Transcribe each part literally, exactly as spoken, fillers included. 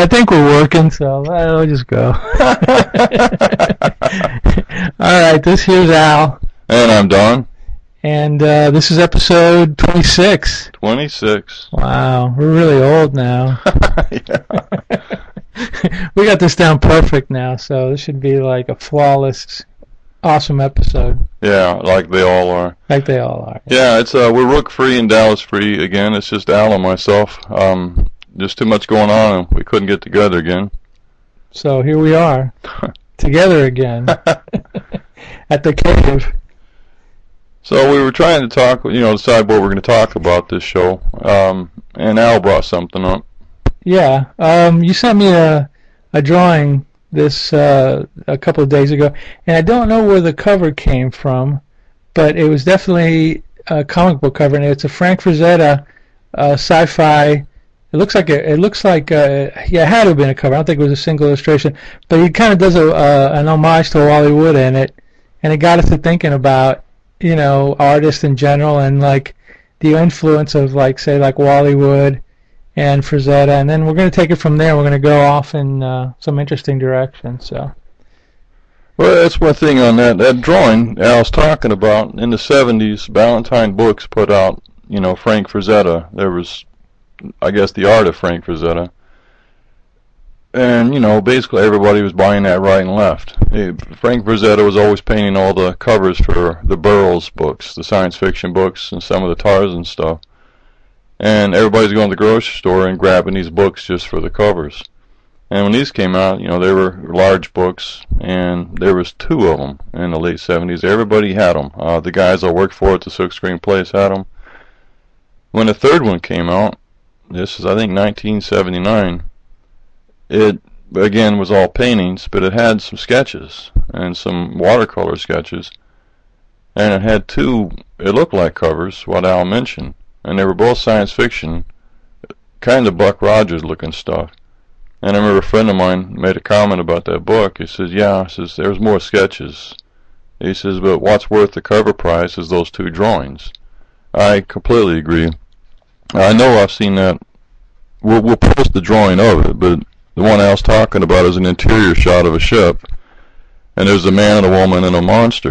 I think we're working, so I'll just go. All right, this here's Al. And I'm Don. And uh, this is episode twenty-six. twenty-six. Wow, we're really old now. We got this down perfect now, so this should be like a flawless, awesome episode. Yeah, like they all are. Like they all are. Yeah, yeah it's uh, we're Rook free and Dallas free again. It's just Al and myself. Um, just too much going on, and we couldn't get together again. So here we are, together again at the cave. So we were trying to talk, you know, decide what we're going to talk about this show, um, and Al brought something up. Yeah, um, you sent me a a drawing this uh, a couple of days ago, and I don't know where the cover came from, but it was definitely a comic book cover, and it's a Frank Frazetta uh, sci-fi. It looks like a, it looks like a, yeah, it had to have been a cover. I don't think it was a single illustration, but he kind of does a uh, an homage to Wally Wood in it, and it got us to thinking about, you know, artists in general and like the influence of like say like Wally Wood and Frazetta, and then we're going to take it from there. We're going to go off in uh, some interesting directions. So, well, that's one thing on that that drawing Al's talking about. In the seventies, Ballantine Books put out, you know, Frank Frazetta. There was, I guess, the art of Frank Frazetta, and you know, basically everybody was buying that right and left. Frank Frazetta was always painting all the covers for the Burroughs books, the science fiction books, and some of the Tarzan stuff. And everybody's going to the grocery store and grabbing these books just for the covers. And when these came out, you know, they were large books, and there was two of them in the late seventies. Everybody had them. Uh, the guys I worked for at the Silk Screen Place had them. When the third one came out, this is I think nineteen seventy-nine, it again was all paintings, but it had some sketches and some watercolor sketches. And it had two, it looked like covers, what Al mentioned. And they were both science fiction, kind of Buck Rogers looking stuff. And I remember a friend of mine made a comment about that book. He says, yeah, he says, there's more sketches. He says, but what's worth the cover price is those two drawings. I completely agree. I know I've seen that. We'll, we'll post the drawing of it, but the one I was talking about is an interior shot of a ship. And there's a man and a woman and a monster.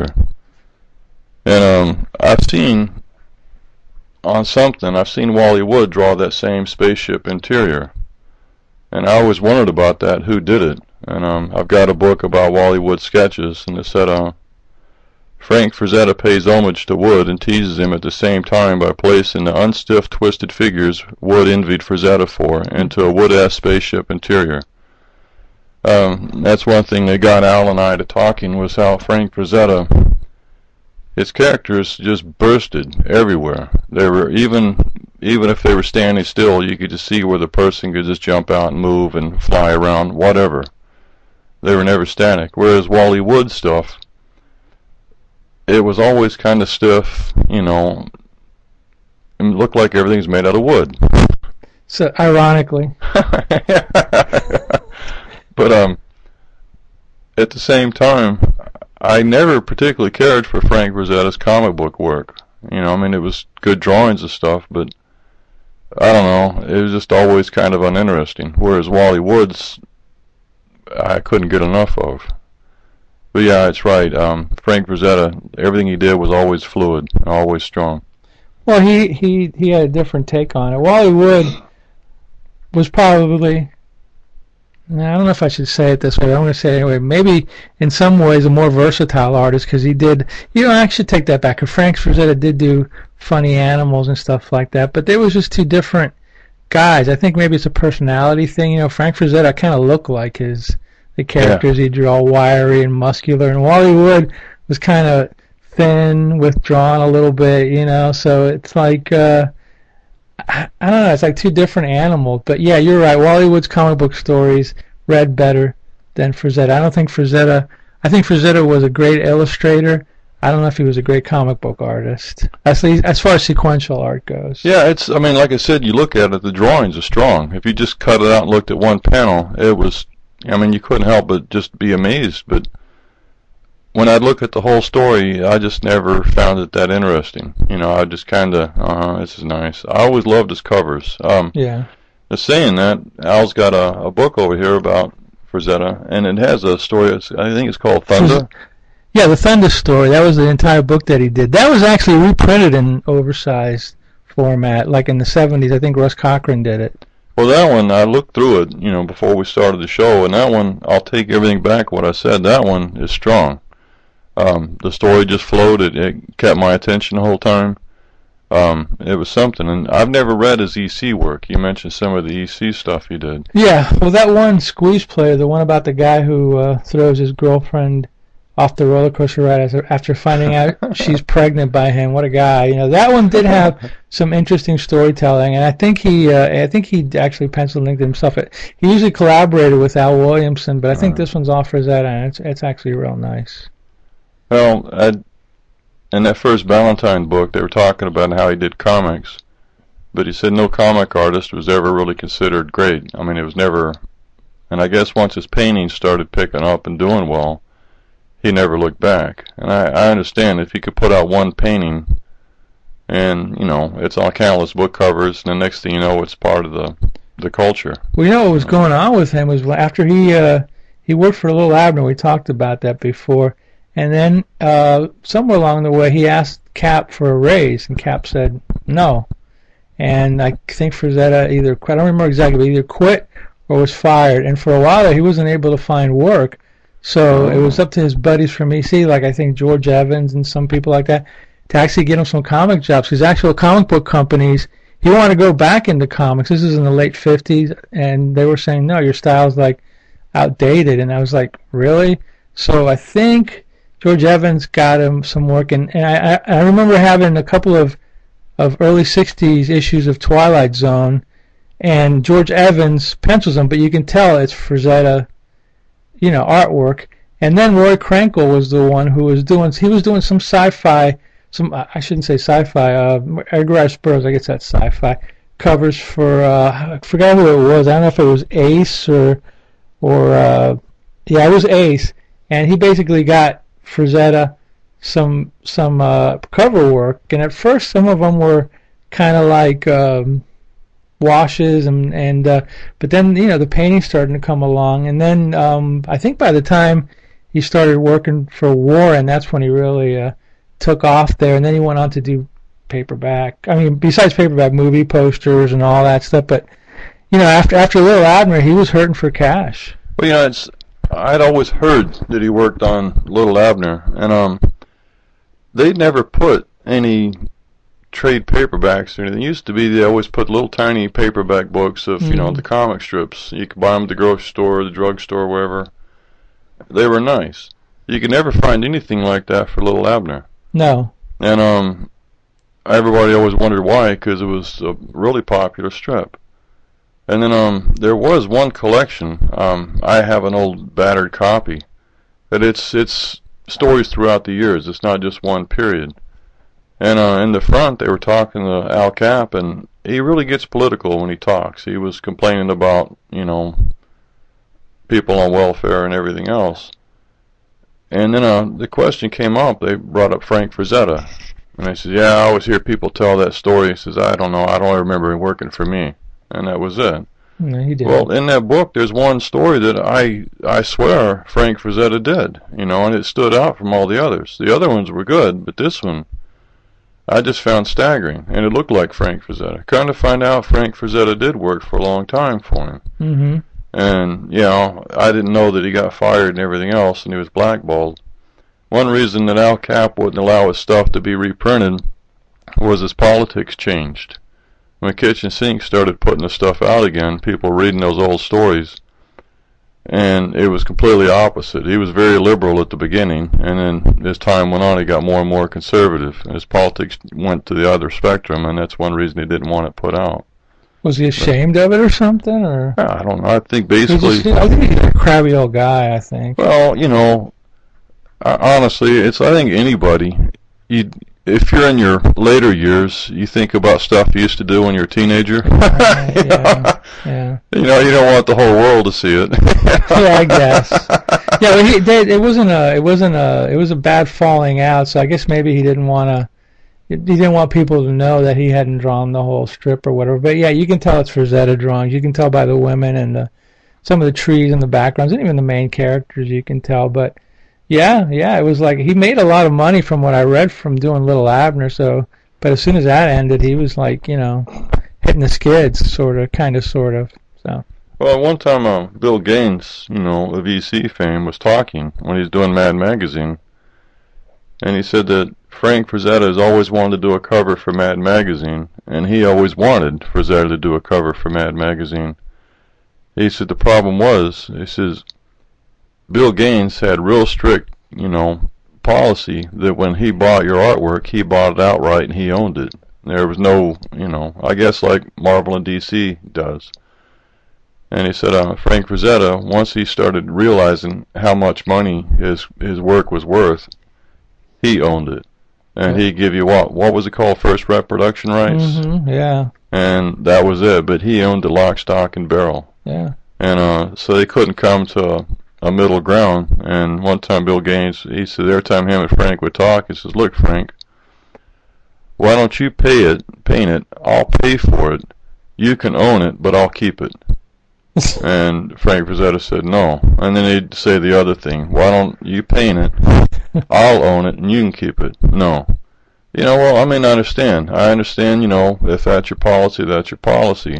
And um, I've seen... on something, I've seen Wally Wood draw that same spaceship interior, and I always wondered about that, who did it. And um, I've got a book about Wally Wood sketches, and it said uh, Frank Frazetta pays homage to Wood and teases him at the same time by placing the unstiff, twisted figures Wood envied Frazetta for into a Wood-esque spaceship interior. Um, that's one thing that got Al and I to talking, was how Frank Frazetta, his characters just bursted everywhere. They were even even if they were standing still, you could just see where the person could just jump out and move and fly around, whatever. They were never static. Whereas Wally Wood stuff, it was always kind of stiff, you know, and it looked like everything's made out of wood. So ironically. But um at the same time, I never particularly cared for Frank Frazetta's comic book work. You know, I mean, it was good drawings and stuff, but I don't know, it was just always kind of uninteresting. Whereas Wally Wood's, I couldn't get enough of. But yeah, it's right. Um, Frank Frazetta, everything he did was always fluid, always strong. Well, he, he, he had a different take on it. Wally Wood was probably... Now, I don't know if I should say it this way, but I'm going to say it anyway. Maybe in some ways a more versatile artist, because he did, you know, I should take that back. Frank Frazetta did do funny animals and stuff like that, but they was just two different guys. I think maybe it's a personality thing. You know, Frank Frazetta kind of looked like his, the characters yeah. He'd draw wiry and muscular, and Wally Wood was kind of thin, withdrawn a little bit, you know, so it's like, uh, I don't know, it's like two different animals. But yeah, you're right. Wally Wood's comic book stories read better than Frazetta. I don't think Frazetta, I think Frazetta was a great illustrator. I don't know if he was a great comic book artist, as, as far as sequential art goes. Yeah, it's, I mean, like I said, you look at it, the drawings are strong. If you just cut it out and looked at one panel, it was, I mean, you couldn't help but just be amazed. But when I'd look at the whole story, I just never found it that interesting. You know, I just kind of, uh, this is nice. I always loved his covers. Um, yeah. Just saying that, Al's got a, a book over here about Frazetta, and it has a story. It's, I think it's called Thunder. Yeah, the Thunder story. That was the entire book that he did. That was actually reprinted in oversized format, like in the seventies. I think Russ Cochran did it. Well, that one, I looked through it, you know, before we started the show, and that one, I'll take everything back what I said. That one is strong. Um, the story just flowed. It, it kept my attention the whole time. Um, it was something, and I've never read his E C work. You mentioned some of the E C stuff he did. Yeah, well, that one Squeeze Play, the one about the guy who uh, throws his girlfriend off the roller coaster ride after finding out she's pregnant by him. What a guy! You know, that one did have some interesting storytelling, and I think he, uh, I think he actually pencil linked himself. He usually collaborated with Al Williamson, but I think this one's off Frazetta, and it's it's actually real nice. Well, I. In that first Ballantine book, they were talking about how he did comics, but he said no comic artist was ever really considered great. I mean, it was never, and I guess once his paintings started picking up and doing well, he never looked back. And I, I understand if he could put out one painting, and, you know, it's on countless book covers, and the next thing you know, it's part of the the culture. Well, you know what was going on with him was after he uh, he worked for Little Abner. We talked about that before. And then uh, somewhere along the way, he asked Cap for a raise, and Cap said no. And I think Frazetta either quit, I don't remember exactly, but either quit or was fired. And for a while there, he wasn't able to find work. So it was up to his buddies from E C, like I think George Evans and some people like that, to actually get him some comic jobs. Because actual comic book companies, he wanted to go back into comics. This is in the late fifties, and they were saying, no, your style's like outdated. And I was like, really? So I think George Evans got him some work, and, and I, I remember having a couple of, of early sixties issues of Twilight Zone, and George Evans pencils them, but you can tell it's Frazetta, you know, artwork. And then Roy Krenkel was the one who was doing, he was doing some sci-fi, some, I shouldn't say sci-fi, uh, Edgar Rice Burroughs, I guess that's sci-fi, covers for, uh, I forgot who it was, I don't know if it was Ace or, or, uh, yeah, it was Ace, and he basically got Frazetta some some uh, cover work, and at first some of them were kind of like um, washes, and and uh, but then you know the painting started to come along, and then um, I think by the time he started working for Warren, that's when he really uh, took off there, and then he went on to do paperback. I mean, besides paperback, movie posters and all that stuff. But you know, after after Little Abner, he was hurting for cash. Well, you know, it's. I'd always heard that he worked on Little Abner, and um, they'd never put any trade paperbacks or anything. It used to be they always put little tiny paperback books of, mm-hmm. you know, the comic strips. You could buy them at the grocery store, the drugstore, wherever. They were nice. You could never find anything like that for Little Abner. No. And um, everybody always wondered why, because it was a really popular strip. And then um, there was one collection. Um, I have an old battered copy, but it's it's stories throughout the years. It's not just one period. And uh, in the front, they were talking to Al Cap, and he really gets political when he talks. He was complaining about, you know, people on welfare and everything else. And then uh, the question came up. They brought up Frank Frazetta, and they said, "Yeah, I always hear people tell that story." He says, "I don't know. I don't remember him working for me." And that was it. No, he did. Well, in that book, there's one story that I I swear Frank Frazetta did, you know, and it stood out from all the others. The other ones were good, but this one I just found staggering, and it looked like Frank Frazetta. Kind of find out Frank Frazetta did work for a long time for him. Mm-hmm. And, you know, I didn't know that he got fired and everything else, and he was blackballed. One reason that Al Cap wouldn't allow his stuff to be reprinted was his politics changed. When Kitchen Sink started putting the stuff out again, people were reading those old stories, and it was completely opposite. He was very liberal at the beginning, and then as time went on, he got more and more conservative. His politics went to the other spectrum, and that's one reason he didn't want it put out. Was he ashamed but, of it or something? Or I don't know. I think basically... Just, I think he's a crabby old guy, I think. Well, you know, honestly, it's I think anybody... you. If you're in your later years, you think about stuff you used to do when you were a teenager. Uh, you yeah, know? yeah. You know, you don't want the whole world to see it. Yeah, I guess. Yeah, but he, they, it wasn't a, it wasn't a, it was a bad falling out. So I guess maybe he didn't want to, he didn't want people to know that he hadn't drawn the whole strip or whatever. But yeah, you can tell it's Frazetta drawings. You can tell by the women and the, some of the trees in the backgrounds, and even the main characters you can tell. But yeah, yeah, it was like he made a lot of money from what I read from doing Little Abner. So, but as soon as that ended, he was like, you know, hitting the skids, sort of, kind of, sort of. So. Well, one time, uh, Bill Gaines, you know, of E C fame, was talking when he was doing Mad Magazine, and he said that Frank Frazetta has always wanted to do a cover for Mad Magazine, and he always wanted Frazetta to do a cover for Mad Magazine. He said the problem was, he says, Bill Gaines had real strict, you know, policy that when he bought your artwork, he bought it outright and he owned it. There was no, you know, I guess like Marvel and D C does. And he said, uh, Frank Frazetta, once he started realizing how much money his his work was worth, he owned it. And he'd give you what? What was it called? First rep production rights? Mm-hmm, yeah. And that was it. But he owned the lock, stock, and barrel. Yeah. And uh, so they couldn't come to a, a middle ground. And one time Bill Gaines, he said, every time him and Frank would talk, he says, look, Frank, why don't you pay it, paint it? I'll pay for it. You can own it, but I'll keep it. And Frank Frazetta said no. And then he'd say the other thing, why don't you paint it, I'll own it, and you can keep it. No. You know, well, I mean, I understand. I understand, you know, if that's your policy, that's your policy.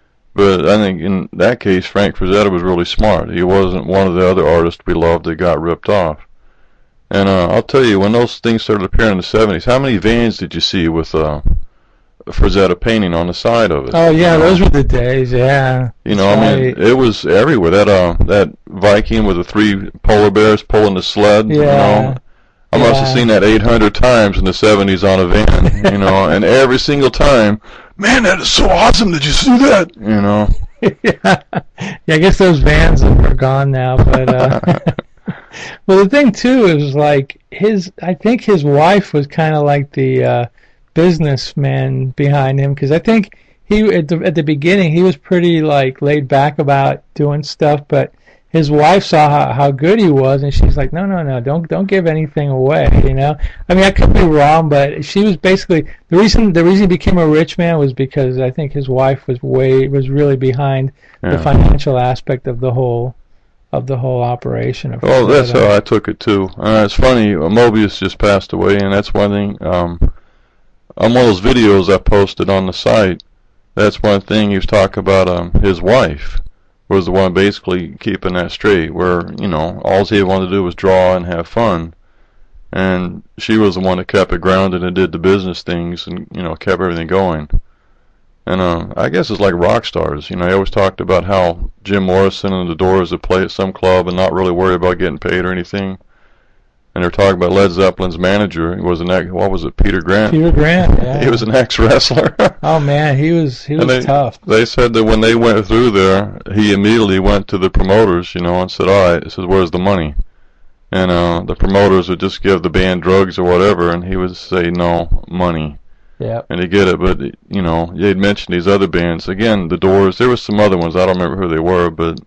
But I think in that case, Frank Frazetta was really smart. He wasn't one of the other artists we loved that got ripped off. And uh, I'll tell you, when those things started appearing in the seventies, how many vans did you see with uh, Frazetta painting on the side of it? Oh yeah, you know? Those were the days. Yeah. You know, That's I mean, right. it was everywhere. That uh, that Viking with the three polar bears pulling the sled. Yeah. You know, I must have Yeah. seen that eight hundred times in the seventies on a van. You know, and every single time, man, that is so awesome! Did you see that? You know. yeah. yeah, I guess those vans are gone now, but uh well, the thing too is like his I think his wife was kind of like the uh businessman behind him, because I think he at the at the beginning he was pretty like laid back about doing stuff, but his wife saw how, how good he was, and she's like, no, no, no, don't don't give anything away, you know. I mean, I could be wrong, but she was basically the reason the reason he became a rich man was because I think his wife was way was really behind Yeah. the financial aspect of the whole of the whole operation. Of Well, that's Frazetta. how I took it too. Uh, it's funny, uh, Mobius just passed away, and that's one thing. Um, on one of those videos I posted on the site, that's one thing he was talking about. Um, his wife was the one basically keeping that straight, where, you know, all he wanted to do was draw and have fun. And she was the one that kept it grounded and did the business things and, you know, kept everything going. And uh, I guess it's like rock stars. You know, I always talked about how Jim Morrison and the Doors would play at some club and not really worry about getting paid or anything. And they're talking about Led Zeppelin's manager. He was an ex, what was it, Peter Grant? Peter Grant. Yeah. He was an ex-wrestler. Oh man, he was he was And they, tough. They said that when they went through there, he immediately went to the promoters, you know, and said, all right, he says, where's the money? And uh, the promoters would just give the band drugs or whatever, and he would say, no, money. Yeah. And he'd get it. But, you know, they'd mentioned these other bands. Again, the Doors, there was some other ones. I don't remember who they were, but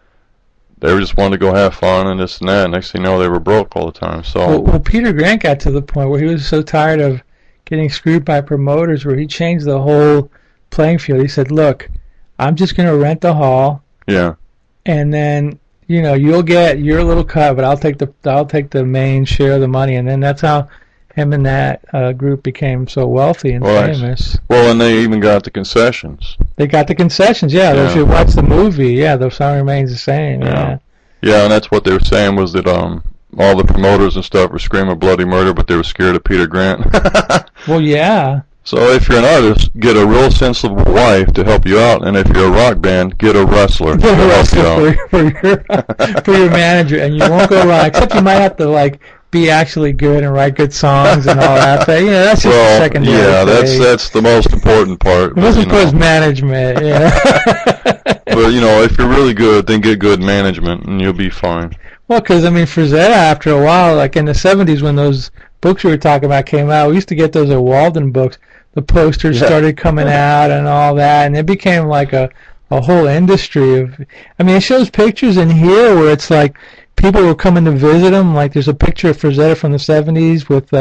they were just wanting to go have fun and this and that. Next thing you know, they were broke all the time. So Well, well, Peter Grant got to the point where he was so tired of getting screwed by promoters where he changed the whole playing field. He said, look, I'm just going to rent the hall, yeah. and then, you know, you'll get your little cut, but I'll take the I'll take the main share of the money. And then that's how him and that uh, group became so wealthy and Well, famous. Well, and they even got the concessions. They got the concessions, yeah. Yeah. If you watch the movie, yeah, the song remains the same. Yeah. Yeah. Yeah, and that's what they were saying was that um all the promoters and stuff were screaming bloody murder, but they were scared of Peter Grant. Well, yeah. So if you're an artist, get a real sensible wife to help you out, and if you're a rock band, get a wrestler to Get a help you wrestler out. for, for your for your manager, and you won't go wrong. Except you might have to like be actually good and write good songs and all that. But, you know, that's just Well, the secondary. yeah, that's thing. that's the most important part. The but, most you important is know. management. Yeah. But you know, if you're really good, then get good management, and you'll be fine. Well, because I mean, Frazetta, after a while, like in the seventies, when those books we were talking about came out, we used to get those at Walden Books. The posters Yeah. started coming out and all that, and it became like a a whole industry of. I mean, it shows pictures in here where it's like people were coming to visit him. Like there's a picture of Frazetta from the seventies with uh,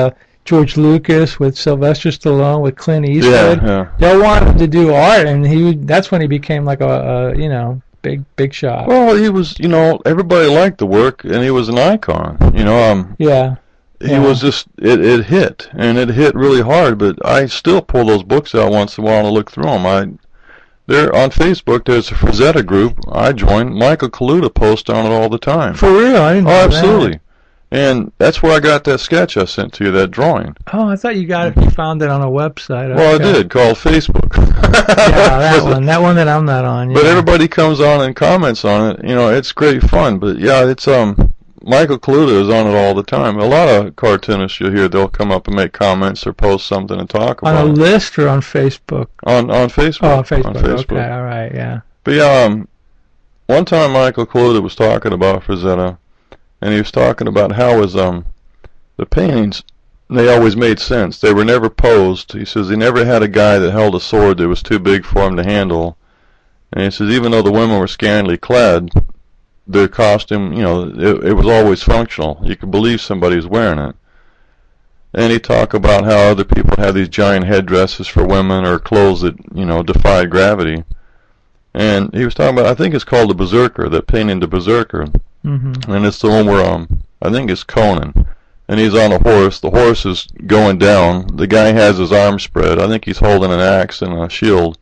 George Lucas, with Sylvester Stallone, with Clint Eastwood. Yeah, yeah. They all wanted him to do art, and he that's when he became like a, a you know big big shot. Well, he was, you know, everybody liked the work, and he was an icon. You know, um, yeah. He yeah. was just, it, it hit, and it hit really hard, but I still pull those books out once in a while to look through them. I, they're on Facebook, there's a Frazetta group I joined. Michael Kaluta posts on it all the time. For real? I didn't know Oh, absolutely. that. And that's where I got that sketch I sent to you, that drawing. Oh, I thought you got it, you found it on a website. Well, okay. I did, called Facebook. Yeah, that one, that one that I'm not on. Yeah. But everybody comes on and comments on it. You know, it's great fun, but yeah, it's, um... Michael Kaluta is on it all the time. A lot of cartoonists you'll hear, they'll come up and make comments or post something and talk about it. On a list or on Facebook? On on Facebook. Oh, on Facebook. On Facebook. Okay, all right, yeah. But yeah, um, one time Michael Kaluta was talking about Frazetta, and he was talking about how his, um, the paintings, they always made sense. They were never posed. He says he never had a guy that held a sword that was too big for him to handle. And he says even though the women were scantily clad, their costume, you know, it, it was always functional. You could believe somebody was wearing it. And he talked about how other people had these giant headdresses for women or clothes that, you know, defied gravity. And he was talking about, I think it's called the Berserker, that painting, the Berserker. Mm-hmm. And it's the one where, um, I think it's Conan. And he's on a horse. The horse is going down. The guy has his arms spread. I think he's holding an axe and a shield.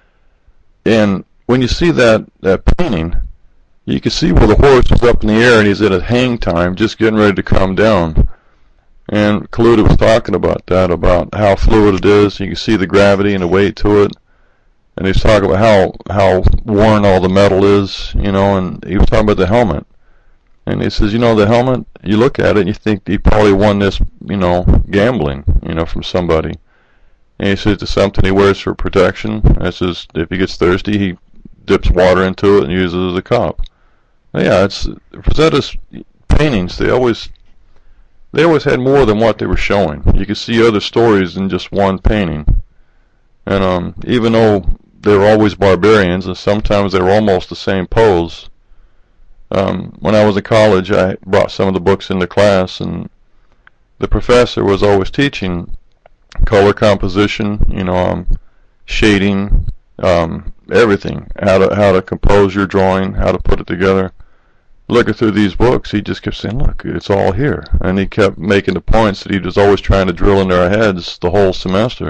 And when you see that, that painting, you can see where the horse is up in the air and he's at a hang time, just getting ready to come down. And Kaluta was talking about that, about how fluid it is. You can see the gravity and the weight to it. And he was talking about how, how worn all the metal is, you know, and he was talking about the helmet. And he says, you know, the helmet, you look at it and you think he probably won this, you know, gambling, you know, from somebody. And he says it's something he wears for protection. And he says if he gets thirsty, he dips water into it and uses it as a cup. Yeah, it's Frazetta's paintings. They always, they always had more than what they were showing. You could see other stories in just one painting. And um, even though they were always barbarians, and sometimes they were almost the same pose. Um, when I was in college, I brought some of the books into class, and the professor was always teaching color composition, you know, um, shading, um, everything, how to how to compose your drawing, how to put it together. Looking through these books, he just kept saying, look, it's all here. And he kept making the points that he was always trying to drill into our heads the whole semester.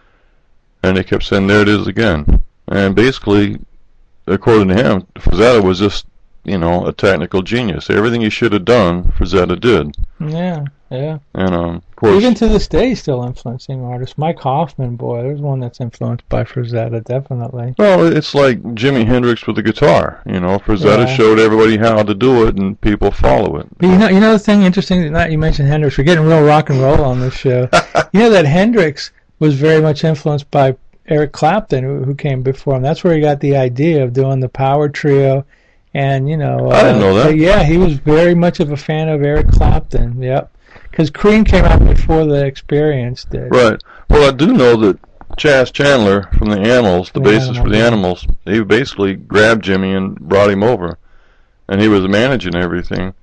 And he kept saying, there it is again. And basically, according to him, Frazetta was just, you know, a technical genius. Everything he should have done, Frazetta did. Yeah, yeah. And, um, of course... Even to this day, still influencing artists. Mike Hoffman, boy, there's one that's influenced by Frazetta, definitely. Well, it's like Jimi Hendrix with the guitar. You know, Frazetta yeah. showed everybody how to do it, and people follow it. But you know, you know the thing interesting, that you mentioned Hendrix, we're getting real rock and roll on this show. You know that Hendrix was very much influenced by Eric Clapton, who, who came before him. That's where he got the idea of doing the power trio. And, you know... I didn't know uh, that. Yeah, he was very much of a fan of Eric Clapton, yep. Because Cream came out before the Experience did. Right. Well, I do know that Chas Chandler from the Animals, the The bassist for the Animals. Animals, he basically grabbed Jimmy and brought him over. And he was managing everything.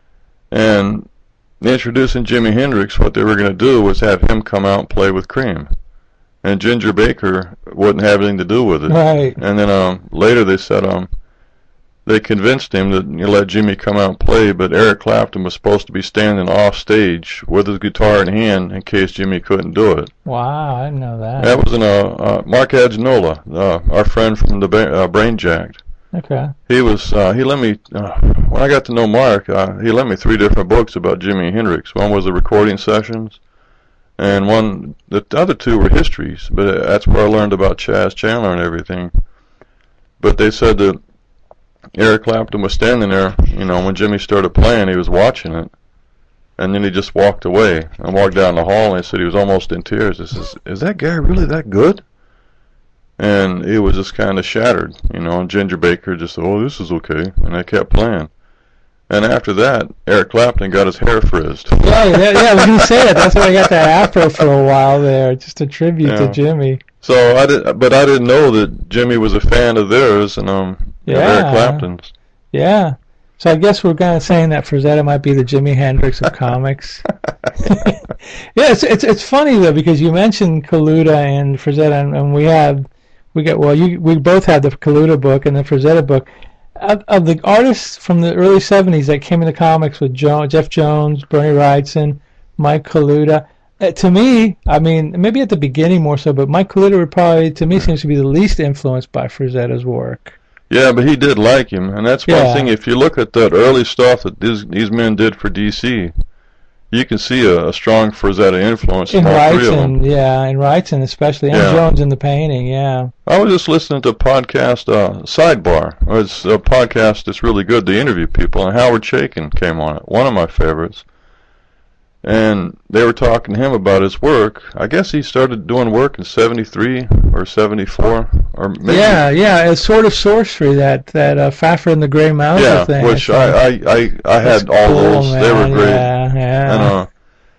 And introducing Jimi Hendrix, what they were going to do was have him come out and play with Cream. And Ginger Baker wouldn't have anything to do with it. Right. And then um, later they said... um. They convinced him that you let Jimmy come out and play, but Eric Clapton was supposed to be standing off stage with his guitar in hand in case Jimmy couldn't do it. Wow, I didn't know that. That was in a uh, Mark Aginola, uh, our friend from the ba- uh, Brain Jacked. Okay. He was uh, he lent me uh, when I got to know Mark. Uh, he lent me three different books about Jimi Hendrix. One was the recording sessions, and one the other two were histories. But that's where I learned about Chas Chandler and everything. But they said that Eric Clapton was standing there, you know, when Jimmy started playing, he was watching it, and then he just walked away and walked down the hall, and he said he was almost in tears. He says, is that guy really that good? And he was just kind of shattered, you know, and Ginger Baker just said, oh, this is okay, and they kept playing. And after that, Eric Clapton got his hair frizzed. Yeah, yeah, yeah, I was going to say that. That's why I got that afro for a while there, just a tribute Yeah. to Jimmy. So I did, but I didn't know that Jimmy was a fan of theirs and um, Yeah. of Eric Clapton's. Yeah. So I guess we're kind of saying that Frazetta might be the Jimi Hendrix of comics. Yeah, it's, it's it's funny though because you mentioned Kaluta and Frazetta, and, and we have we got well, you we both had the Kaluta book and the Frazetta book. Of, of the artists from the early seventies that came into comics with jo- Jeff Jones, Bernie Wrightson, Mike Kaluta. Uh, to me, I mean, maybe at the beginning more so, but Mike Kaluta would probably, to me, seems to be the least influenced by Frazetta's work. Yeah, but he did like him, and that's one Yeah. thing. If you look at that early stuff that these these men did for D C, you can see a, a strong Frazetta influence In from all three of them. Wrightson, yeah, in Wrightson especially, and Yeah. Jones in the painting, yeah. I was just listening to a podcast, uh, Sidebar. It's a podcast that's really good to interview people, and Howard Chaykin came on it, one of my favorites. And they were talking to him about his work. I guess he started doing work in seventy-three or seventy-four, or maybe. Yeah, yeah, it's sort of sorcery, that, that uh, Fafhrd and the Grey Mouser Yeah, thing. which think. I, I, I, I had That's all cool, those. They were man, great. Yeah, yeah. And, uh,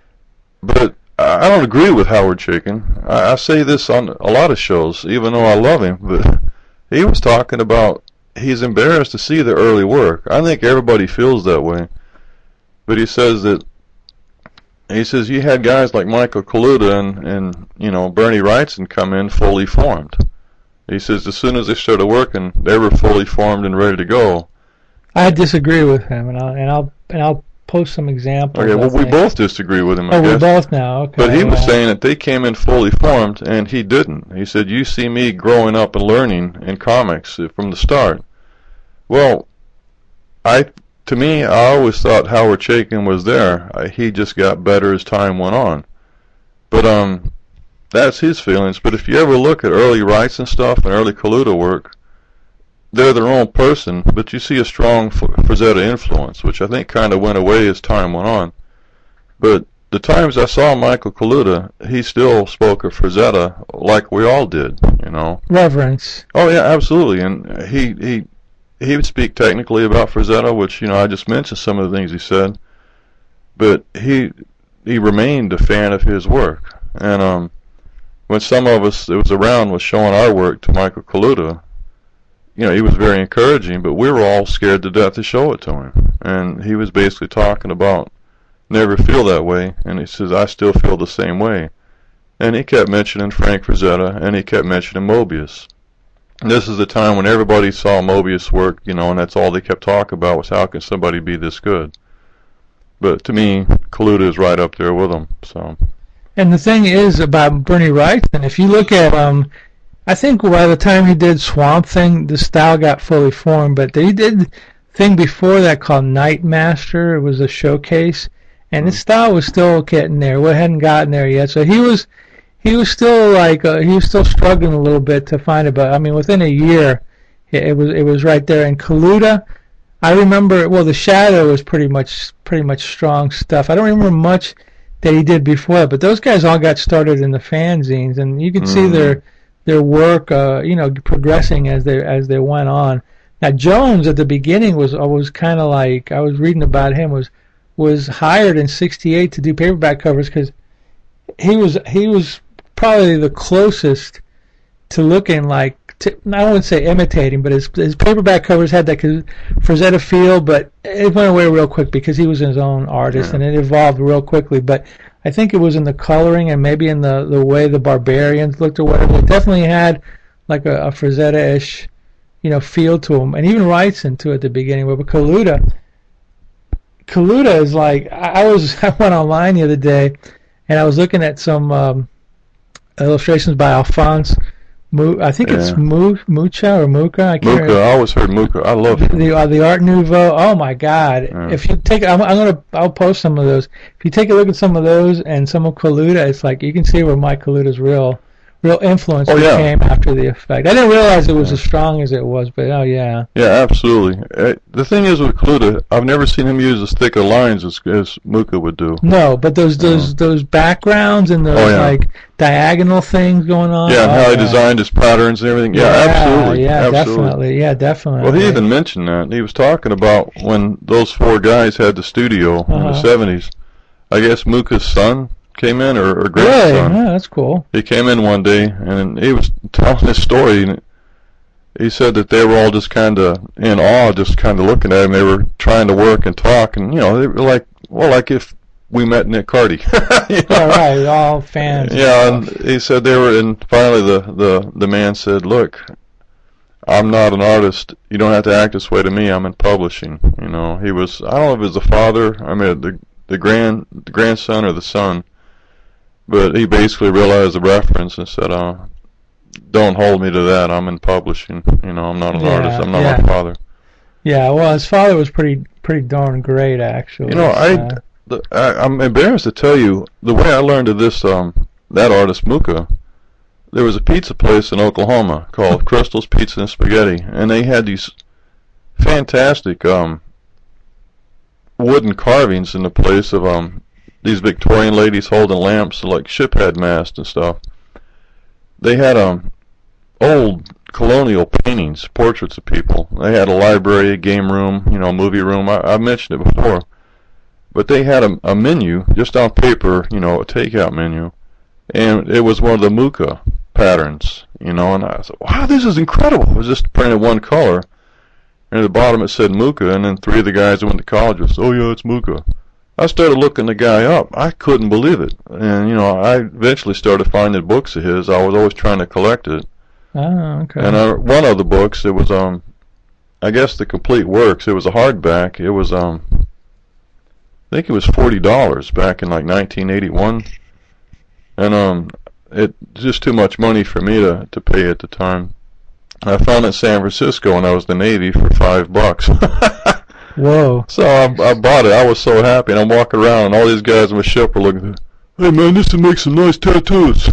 but I don't agree with Howard Chaykin. I, I say this on a lot of shows, even though I love him. But he was talking about he's embarrassed to see the early work. I think everybody feels that way. But he says that he says you had guys like Michael Kaluta and, and you know Bernie Wrightson come in fully formed. He says as soon as they started working, they were fully formed and ready to go. I disagree with him, and I'll and I'll and I'll post some examples. Okay, well I we think. both disagree with him. I Oh, guess. we both now. Okay. But he was yeah. saying that they came in fully formed, and he didn't. He said, you see me growing up and learning in comics from the start. Well, I, to me, I always thought Howard Chaykin was there. I, he just got better as time went on. But um, that's his feelings. But if you ever look at early Wrightson stuff and early Kaluta work, they're their own person, but you see a strong Frazetta influence, which I think kind of went away as time went on. But the times I saw Michael Kaluta, he still spoke of Frazetta like we all did, you know. Reverence. Oh yeah, absolutely. And he he he would speak technically about Frazetta, which you know I just mentioned some of the things he said. But he he remained a fan of his work. And um, when some of us that was around was showing our work to Michael Kaluta, you know, he was very encouraging, but we were all scared to death to show it to him. And he was basically talking about never feel that way, and he says, I still feel the same way. And he kept mentioning Frank Frazetta, and he kept mentioning Moebius. And this is the time when everybody saw Moebius work, you know, and that's all they kept talking about was how can somebody be this good. But to me, Kaluta is right up there with him. So. And the thing is about Bernie Wrightson, if you look at um, I think by the time he did Swamp Thing, the style got fully formed. But he did thing before that called Nightmaster. It was a showcase, and his style was still getting there. We hadn't gotten there yet, so he was he was still like uh, he was still struggling a little bit to find it. But I mean, within a year, it, it was it was right there. And Kaluta, I remember. Well, the Shadow was pretty much pretty much strong stuff. I don't remember much that he did before that, but those guys all got started in the fanzines, and you could mm-hmm. see their their work, uh, you know, progressing as they as they went on. Now Jones at the beginning was was kind of like I was reading about him was was hired in sixty-eight to do paperback covers because he was he was probably the closest to looking like to, I wouldn't say imitating, but his his paperback covers had that Frazetta feel, but it went away real quick because he was his own artist yeah. and it evolved real quickly. But I think it was in the coloring and maybe in the, the way the barbarians looked or whatever. It definitely had like a, a Frazetta-ish, you know, feel to him. And even Wrightson too at the beginning. But Kaluta, Kaluta is like I, I was I went online the other day and I was looking at some um, illustrations by Alphonse. Mu, I think yeah. it's Mu, Mucha or Mucha. I can't Mucha. I always heard Mucha. I love the him. the, uh, the Art Nouveau. Oh my God! Yeah. If you take, I'm, I'm gonna, I'll post some of those. If you take a look at some of those and some of Kaluta, it's like you can see where Mike Kaluta's real, real influence oh, yeah. came after the effect. I didn't realize it was yeah. as strong as it was, but oh yeah. Yeah, absolutely. Uh, the thing is with Kaluta, I've never seen him use as thick of lines as, as Mucha would do. No, but those those yeah. those backgrounds and those oh, yeah. like diagonal things going on. Yeah, and oh, how he yeah. designed his patterns and everything. Yeah, yeah absolutely. Yeah, absolutely. definitely. Yeah, definitely. Well, he even mentioned that. He was talking about when those four guys had the studio uh-huh. in the seventies. I guess Mucha's son came in, or, or grandson. Really? Yeah, that's cool. He came in one day, and he was telling this story, and he said that they were all just kind of in awe, just kind of looking at him. They were trying to work and talk, and you know, they were like, well, like if we met Nick Carty. You know? All right, all fans. Yeah, and he said they were, and finally the, the, the man said, look, I'm not an artist. You don't have to act this way to me. I'm in publishing. You know, he was, I don't know if it was the father, I mean, the, the grand, the grandson or the son, but he basically realized the reference and said, uh, don't hold me to that. I'm in publishing. You know, I'm not an Yeah, artist. I'm not yeah. my father. Yeah, well, his father was pretty pretty darn great, actually. You know, I, Uh, the, I I'm embarrassed to tell you the way I learned of this um that artist Mucha. There was a pizza place in Oklahoma called Crystal's Pizza and Spaghetti, and they had these fantastic um wooden carvings in the place of um these Victorian ladies holding lamps like shiphead masts and stuff. They had um old colonial paintings, portraits of people. They had a library, a game room, you know, a movie room. I, I mentioned it before. But they had a, a menu, just on paper, you know, a takeout menu. And it was one of the Mucha patterns, you know, and I said, wow, this is incredible. It was just printed one color. And at the bottom it said Mucha, and then three of the guys that went to college was, oh yeah, it's Mucha. I started looking the guy up. I couldn't believe it. And, you know, I eventually started finding books of his. I was always trying to collect it. oh, okay. And uh, one of the books, it was, um, I guess the complete works. It was a hardback. It was, um, I think it was forty dollars back in like nineteen eighty-one. And, um, it just too much money for me to, to pay at the time. I found it in San Francisco when I was in the Navy for five bucks. Whoa. So I, I bought it. I was so happy. And I'm walking around, and all these guys on the ship were looking at, hey man, this would make some nice tattoos.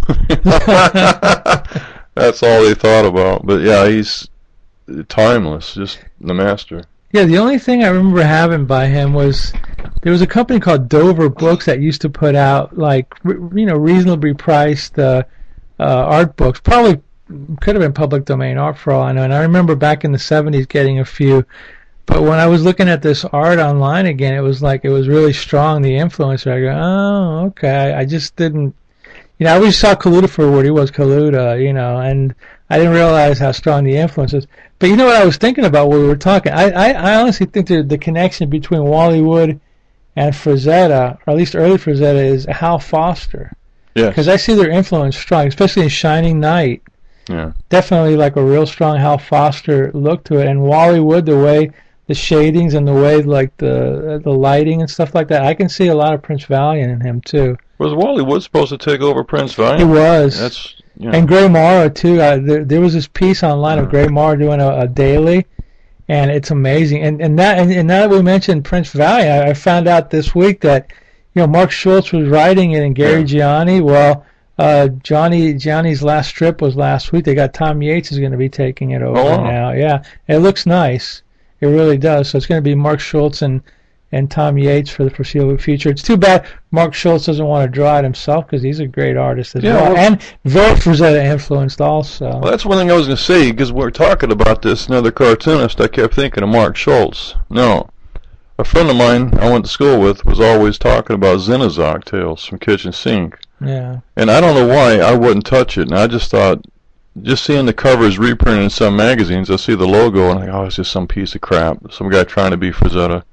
That's all they thought about. But yeah, he's timeless, just the master. Yeah, the only thing I remember having by him was there was a company called Dover Books that used to put out like re- you know reasonably priced uh, uh, art books. Probably could have been public domain art for all I know. And I remember back in the seventies getting a few. But when I was looking at this art online again, it was like it was really strong, the influencer. I go, oh, okay. I just didn't, you know, I always saw Kaluta for what he was, Kaluta, you know, and I didn't realize how strong the influence is. But you know what I was thinking about when we were talking? I, I, I honestly think that the connection between Wally Wood and Frazetta, or at least early Frazetta, is Hal Foster. Yes. Because I see their influence strong, especially in Shining Knight. Yeah. Definitely like a real strong Hal Foster look to it. And Wally Wood, the way the shadings and the way like the the lighting and stuff like that, I can see a lot of Prince Valiant in him too. Was Wally Wood supposed to take over Prince Valiant? He was. That's you know. And Gray Mara too. I, there, there was this piece online of Gray Mara doing a, a daily, and it's amazing. And and that and, and now that we mentioned Prince Valiant, I, I found out this week that you know Mark Schultz was writing it and Gary Yeah. Gianni. Well, uh, Johnny Gianni's last strip was last week. They got Tom Yates is going to be taking it over Oh, wow. now. Yeah, it looks nice. It really does. So it's going to be Mark Schultz and, and Tom Yates for the foreseeable future. It's too bad Mark Schultz doesn't want to draw it himself because he's a great artist as Yeah, well. well- And very Frazetta influenced also. Well, that's one thing I was going to say, because we're talking about this, another cartoonist, I kept thinking of Mark Schultz. No. A friend of mine I went to school with was always talking about Zinazok tales from Kitchen Sink. Yeah. And I don't know why I wouldn't touch it, and I just thought, just seeing the covers reprinted in some magazines, I see the logo, and I think, oh, it's just some piece of crap. Some guy trying to be Frazetta.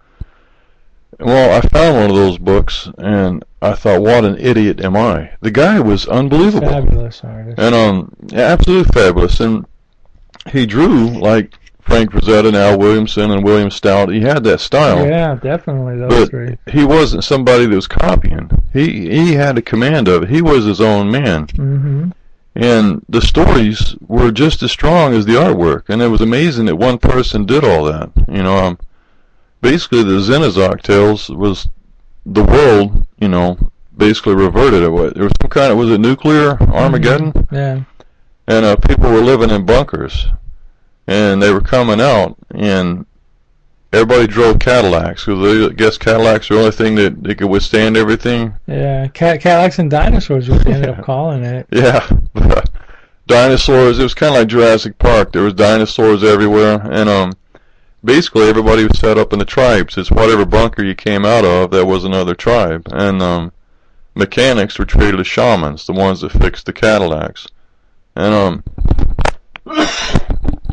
Well, I found one of those books, and I thought, what an idiot am I. The guy was unbelievable. Fabulous artist. And um, yeah, absolutely fabulous. And he drew like Frank Frazetta and Al Williamson and William Stout. He had that style. Yeah, definitely those But three. he wasn't somebody that was copying. He he had a command of it. He was his own man. Mm-hmm. And the stories were just as strong as the artwork. And it was amazing that one person did all that. You know, um, basically the Zinazok tales was the world, you know, basically reverted it. What there was some kind of, was it nuclear Armageddon? Mm-hmm. Yeah. And uh, people were living in bunkers, and they were coming out, and everybody drove Cadillacs because I guess Cadillacs are the only thing that they could withstand everything. Yeah. Cat- Cadillacs and Dinosaurs, what they ended up calling it. Yeah, dinosaurs. It was kind of like Jurassic Park. There was dinosaurs everywhere, and um, basically everybody was set up in the tribes. It's whatever bunker you came out of, that was another tribe, and um, mechanics were treated as shamans, the ones that fixed the Cadillacs. And um,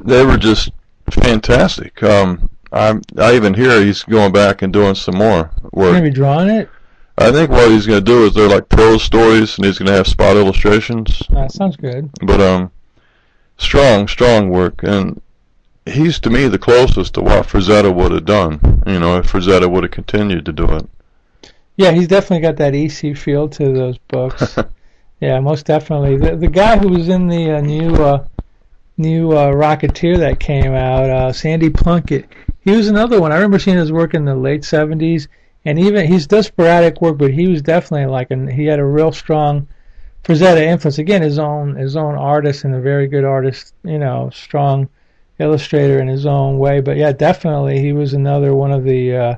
they were just fantastic. Um, I I even hear he's going back and doing some more work. Maybe drawing it. I think what he's going to do is they're like prose stories, and he's going to have spot illustrations. That sounds good. But um, strong, strong work, and he's to me the closest to what Frazetta would have done. You know, if Frazetta would have continued to do it. Yeah, he's definitely got that E C feel to those books. Yeah, most definitely. The the guy who was in the uh, new uh, new uh, Rocketeer that came out, uh, Sandy Plunkett, he was another one. I remember seeing his work in the late seventies. And even he's does sporadic work, but he was definitely like, an, he had a real strong Frazetta influence. Again, his own his own artist and a very good artist, you know, strong illustrator in his own way. But yeah, definitely he was another one of the uh,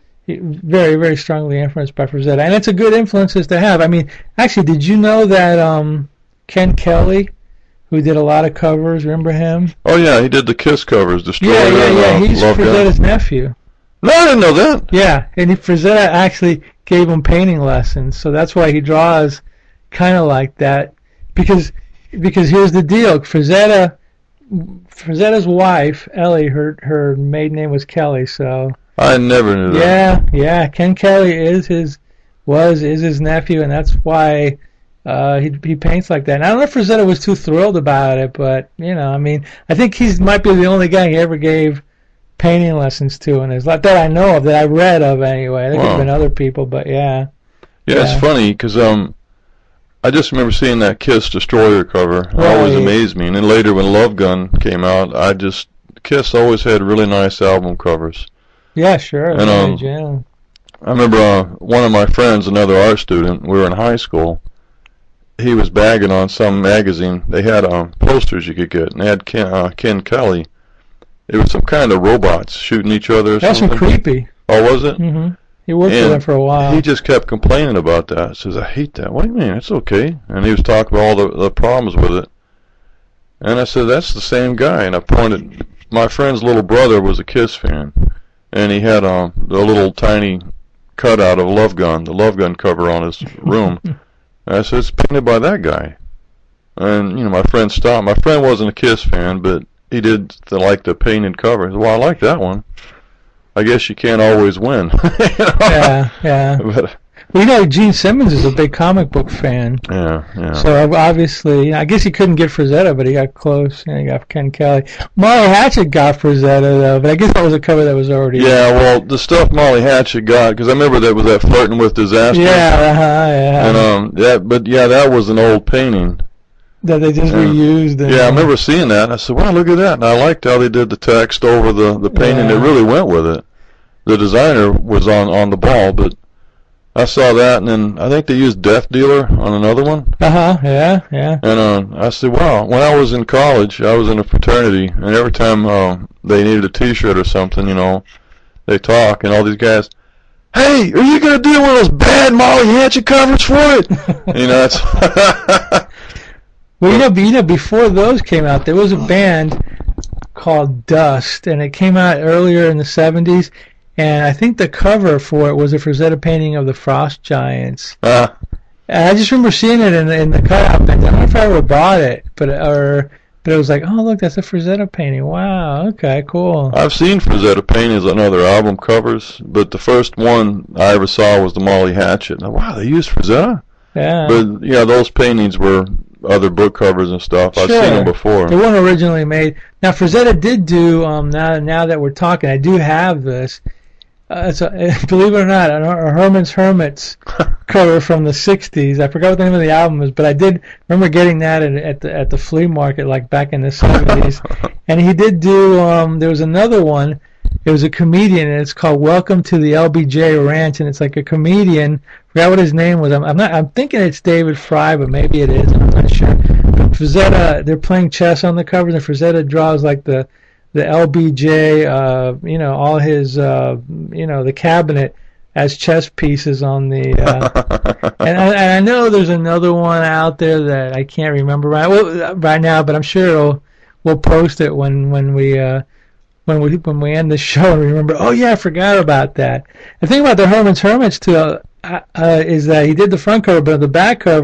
very very strongly influenced by Frazetta, and it's a good influences to have. I mean, actually, did you know that um, Ken Kelly, who did a lot of covers, remember him? Oh yeah, he did the Kiss covers, Destroyer. Yeah, yeah, yeah. Uh, He's Love Frazetta's Gun. nephew. No, I didn't know that. Yeah, and he, Frazetta actually gave him painting lessons, so that's why he draws kind of like that. Because because here's the deal, Frazetta, Frazetta's wife Ellie, her her maiden name was Kelly, so I never knew that. yeah, yeah, Ken Kelly is his was is his nephew, and that's why uh, he he paints like that. And I don't know if Frazetta was too thrilled about it, but you know, I mean, I think he might be the only guy he ever gave painting lessons to in his life that I know of, that I read of anyway. There could have been other people, but yeah. Yeah, yeah. it's funny because um, I just remember seeing that Kiss Destroyer cover. It Right. always amazed me. And then later when Love Gun came out, I just Kiss always had really nice album covers. Yeah, sure. And um, yeah. I remember uh, one of my friends, another art student, we were in high school. He was bagging on some magazine. They had um, posters you could get, and they had Ken, uh, Ken Kelly. It was some kind of robots shooting each other or That's something. creepy. Oh, was it? Mm-hmm. He worked And for them for a while. he just kept complaining about that. He says, I hate that. What do you mean? It's okay. And he was talking about all the, the problems with it. And I said, that's the same guy. And I pointed, my friend's little brother was a Kiss fan. And he had um, the little tiny cutout of Love Gun, the Love Gun cover on his room. And I said, it's painted by that guy. And, you know, my friend stopped. My friend wasn't a Kiss fan, but he did the, like the painted cover. Well, I like that one. I guess you can't always win. You know? Yeah, yeah. But, well, you know, Gene Simmons is a big comic book fan. yeah, yeah. So obviously, I guess he couldn't get Frazetta, but he got close. And he got Ken Kelly. Molly Hatchet got Frazetta, though, but I guess that was a cover that was already. Yeah, well, the stuff Molly Hatchet got, because I remember that was that Flirting with Disaster. Yeah, uh-huh, yeah. And um, that, but yeah, that was an old painting. That they just And, reused. And, yeah, I remember seeing that. And I said, wow, look at that. And I liked how they did the text over the, the painting. Yeah. It really went with it. The designer was on, on the ball, but I saw that, and then I think they used Death Dealer on another one. Uh-huh, yeah, yeah. And uh, I said, wow, when I was in college, I was in a fraternity, and every time uh, they needed a T-shirt or something, you know, they talk, and all these guys, hey, are you going to do one of those bad Molly Hatchet covers for it? You know, that's... Well, you know, you know, before those came out, there was a band called Dust, and it came out earlier in the seventies, and I think the cover for it was a Frazetta painting of the Frost Giants. Uh, And I just remember seeing it in, in the cutout. I don't know if I ever bought it, but or but it was like, oh, look, that's a Frazetta painting. Wow, okay, cool. I've seen Frazetta paintings on other album covers, but the first one I ever saw was the Molly Hatchet. And, wow, they used Frazetta? Yeah. But, yeah, those paintings were other book covers and stuff. I've Sure. seen them before. They weren't originally made. Now, Frazetta did do, um, now, now that we're talking, I do have this. Uh, it's a, believe it or not, a Herman's Hermits cover from the sixties. I forgot what the name of the album is, but I did remember getting that at, at the at the flea market, like back in the seventies. And he did do. Um, there was another one. It was a comedian, and it's called "Welcome to the L B J Ranch," and it's like a comedian. Forgot what his name was. I'm, I'm not. I'm thinking it's David Fry, but maybe it is. I'm not sure. But Frazetta, they're playing chess on the cover, and Frazetta draws like the. the L B J, uh, you know, all his, uh, you know, the cabinet as chess pieces on the, uh, and, I, and I know there's another one out there that I can't remember right, well, right now, but I'm sure it'll, we'll post it when, when we, uh, when we, when we end the show and remember, oh yeah, I forgot about that. The thing about the Herman's Hermits too, uh, uh, is that he did the front cover, but the back cover,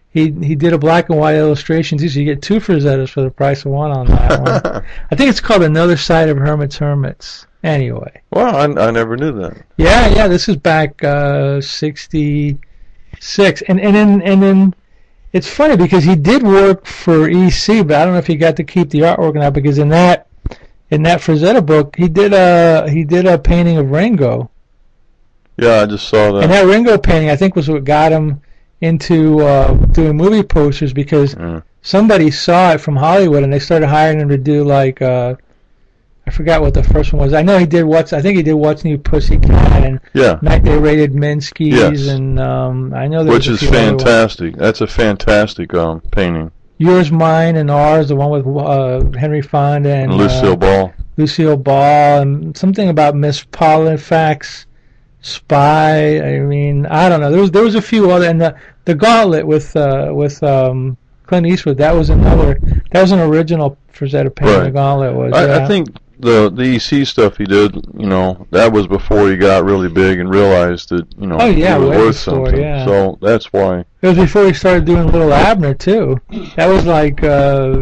he he did a black and white illustration too, so you get two Frazettas for the price of one on that one. I think it's called Another Side of Hermit's Hermits. Anyway. Well, I, I never knew that. Yeah, yeah. This is back uh, sixty-six, and and then and then it's funny because he did work for E C, but I don't know if he got to keep the artwork or not, because in that in that Frazetta book he did a he did a painting of Ringo. Yeah, I just saw that. And that Ringo painting, I think, was what got him into uh, doing movie posters, because Mm. somebody saw it from Hollywood and they started hiring him to do like uh, I forgot what the first one was. I know he did what's I think he did What's New Pussycat and Yeah. Night They Raided Minsky's, Yes. and um, I know there Which was a is few other ones. fantastic. That's a fantastic um, painting. Yours, Mine, and Ours, the one with uh, Henry Fonda and, And Lucille uh, Ball. Lucille Ball, and something about Miss Polifax Spy. I mean, I don't know. There was there was a few other, and the the Gauntlet with uh, with um, Clint Eastwood. That was another. That was an original Frazetta painting. Right. The Gauntlet was. I, yeah. I think the the E C stuff he did, you know, that was before he got really big and realized that, you know, Oh, yeah, he was way worth before, something. yeah. So that's why. It was before he started doing Little Abner too. That was like, uh,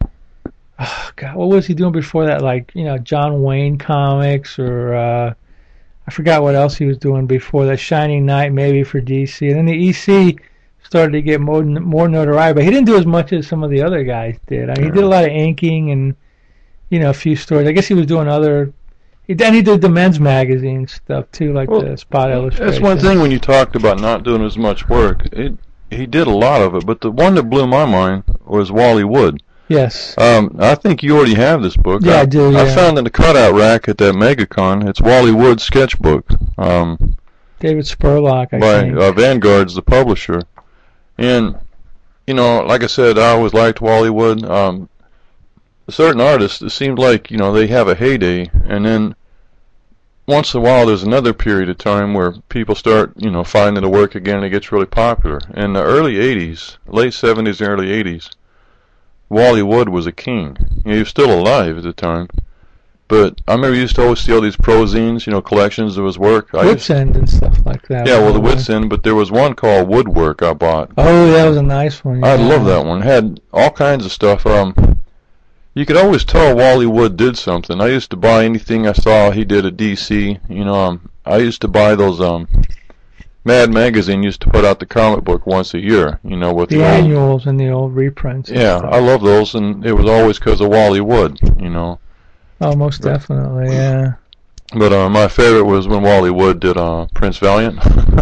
oh God, what was he doing before that? Like, you know, John Wayne comics, or uh, I forgot what else he was doing before that. Shining Knight maybe for D C, and then the E C started to get more more notoriety. But he didn't do as much as some of the other guys did. I mean, he did a lot of inking and, you know, a few stories. I guess he was doing other. He, and he did the men's magazine stuff too, like Well, the Spot Illustration. That's one thing when you talked about not doing as much work. It, he did a lot of it, but the one that blew my mind was Wally Wood. Yes. Um, I think you already have this book. Yeah, I, I do, I yeah. found it in the cutout rack at that MegaCon. It's Wally Wood's sketchbook. Um, David Spurlock, I by think. uh, Vanguard's the publisher. And, you know, like I said, I always liked Wally Wood. Um, certain artists, it seemed like, you know, they have a heyday, and then once in a while there's another period of time where people start, you know, finding the work again and it gets really popular. In the early eighties, late seventies and early eighties, Wally Wood was a king. You know, he was still alive at the time. But I remember you used to always see all these prozines, you know, collections of his work. I Wits used, End and stuff like that. yeah, well, the Wits End, but there was one called Woodwork I bought. Oh, that was a nice one. I yeah. love that one. It had all kinds of stuff. Um, you could always tell Wally Wood did something. I used to buy anything I saw he did at D C. You know, um, I used to buy those. Um, Mad Magazine used to put out the comic book once a year. You know, with The the old, annuals and the old reprints. and yeah, stuff. I love those, and it was always because of Wally Wood. You know, Oh, most definitely, yeah. but uh, my favorite was when Wally Wood did uh, Prince Valiant.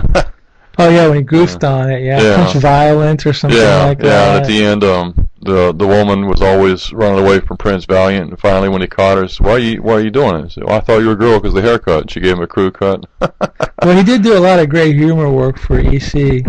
Oh, yeah, when he goofed on it, yeah. Yeah. Punch Violent or something yeah, like yeah. that. And at the end, um, the the woman was always running away from Prince Valiant, and finally, when he caught her, he said, "Why are you Why are you doing it?" He said, "Well, I thought you were a girl because of the haircut." And she gave him a crew cut. Well, he did do a lot of great humor work for E C.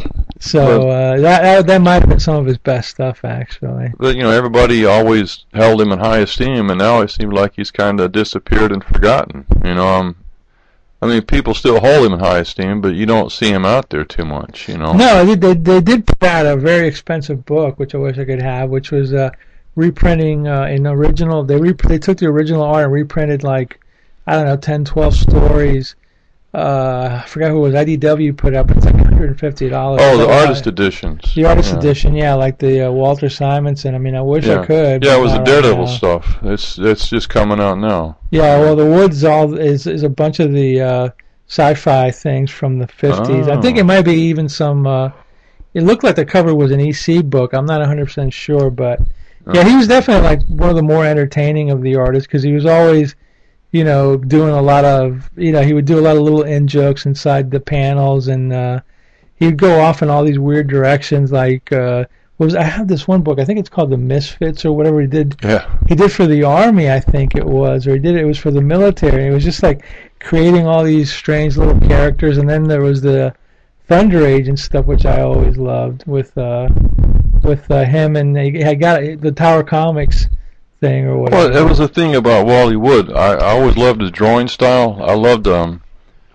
So uh, that, that that might have been some of his best stuff, actually. But you know, everybody always held him in high esteem, and now it seems like he's kind of disappeared and forgotten. You know, um, I mean, people still hold him in high esteem, but you don't see him out there too much. You know. No, they, they they did put out a very expensive book, which I wish I could have, which was uh, reprinting uh, an original. They rep- they took the original art and reprinted like I don't know ten, twelve stories. Uh, I forgot who it was. I D W put up. It's like one hundred fifty dollars. Oh, the artist editions. The artist yeah. edition, yeah, like the uh, Walter Simonson. I mean, I wish Yeah. I could. Yeah, but it was the not right Daredevil now. stuff. It's it's just coming out now. Yeah, well, the Woods all is is a bunch of the uh, sci-fi things from the fifties. I think Oh. it might be even some. Uh, it looked like the cover was an E C book. I'm not one hundred percent sure, but yeah, he was definitely like one of the more entertaining of the artists because he was always, you know, doing a lot of, you know, he would do a lot of little in jokes inside the panels, and uh, he'd go off in all these weird directions. Like, uh, what was I have this one book? I think it's called The Misfits or whatever he did. Yeah. He did for the army, I think it was, or he did it. It was for the military. It was just like creating all these strange little characters, and then there was the Thunder Agent stuff, which I always loved with uh, with uh, him, and he I got the Tower Comics thing or whatever. Well, it was a thing about Wally Wood. I, I always loved his drawing style. I loved um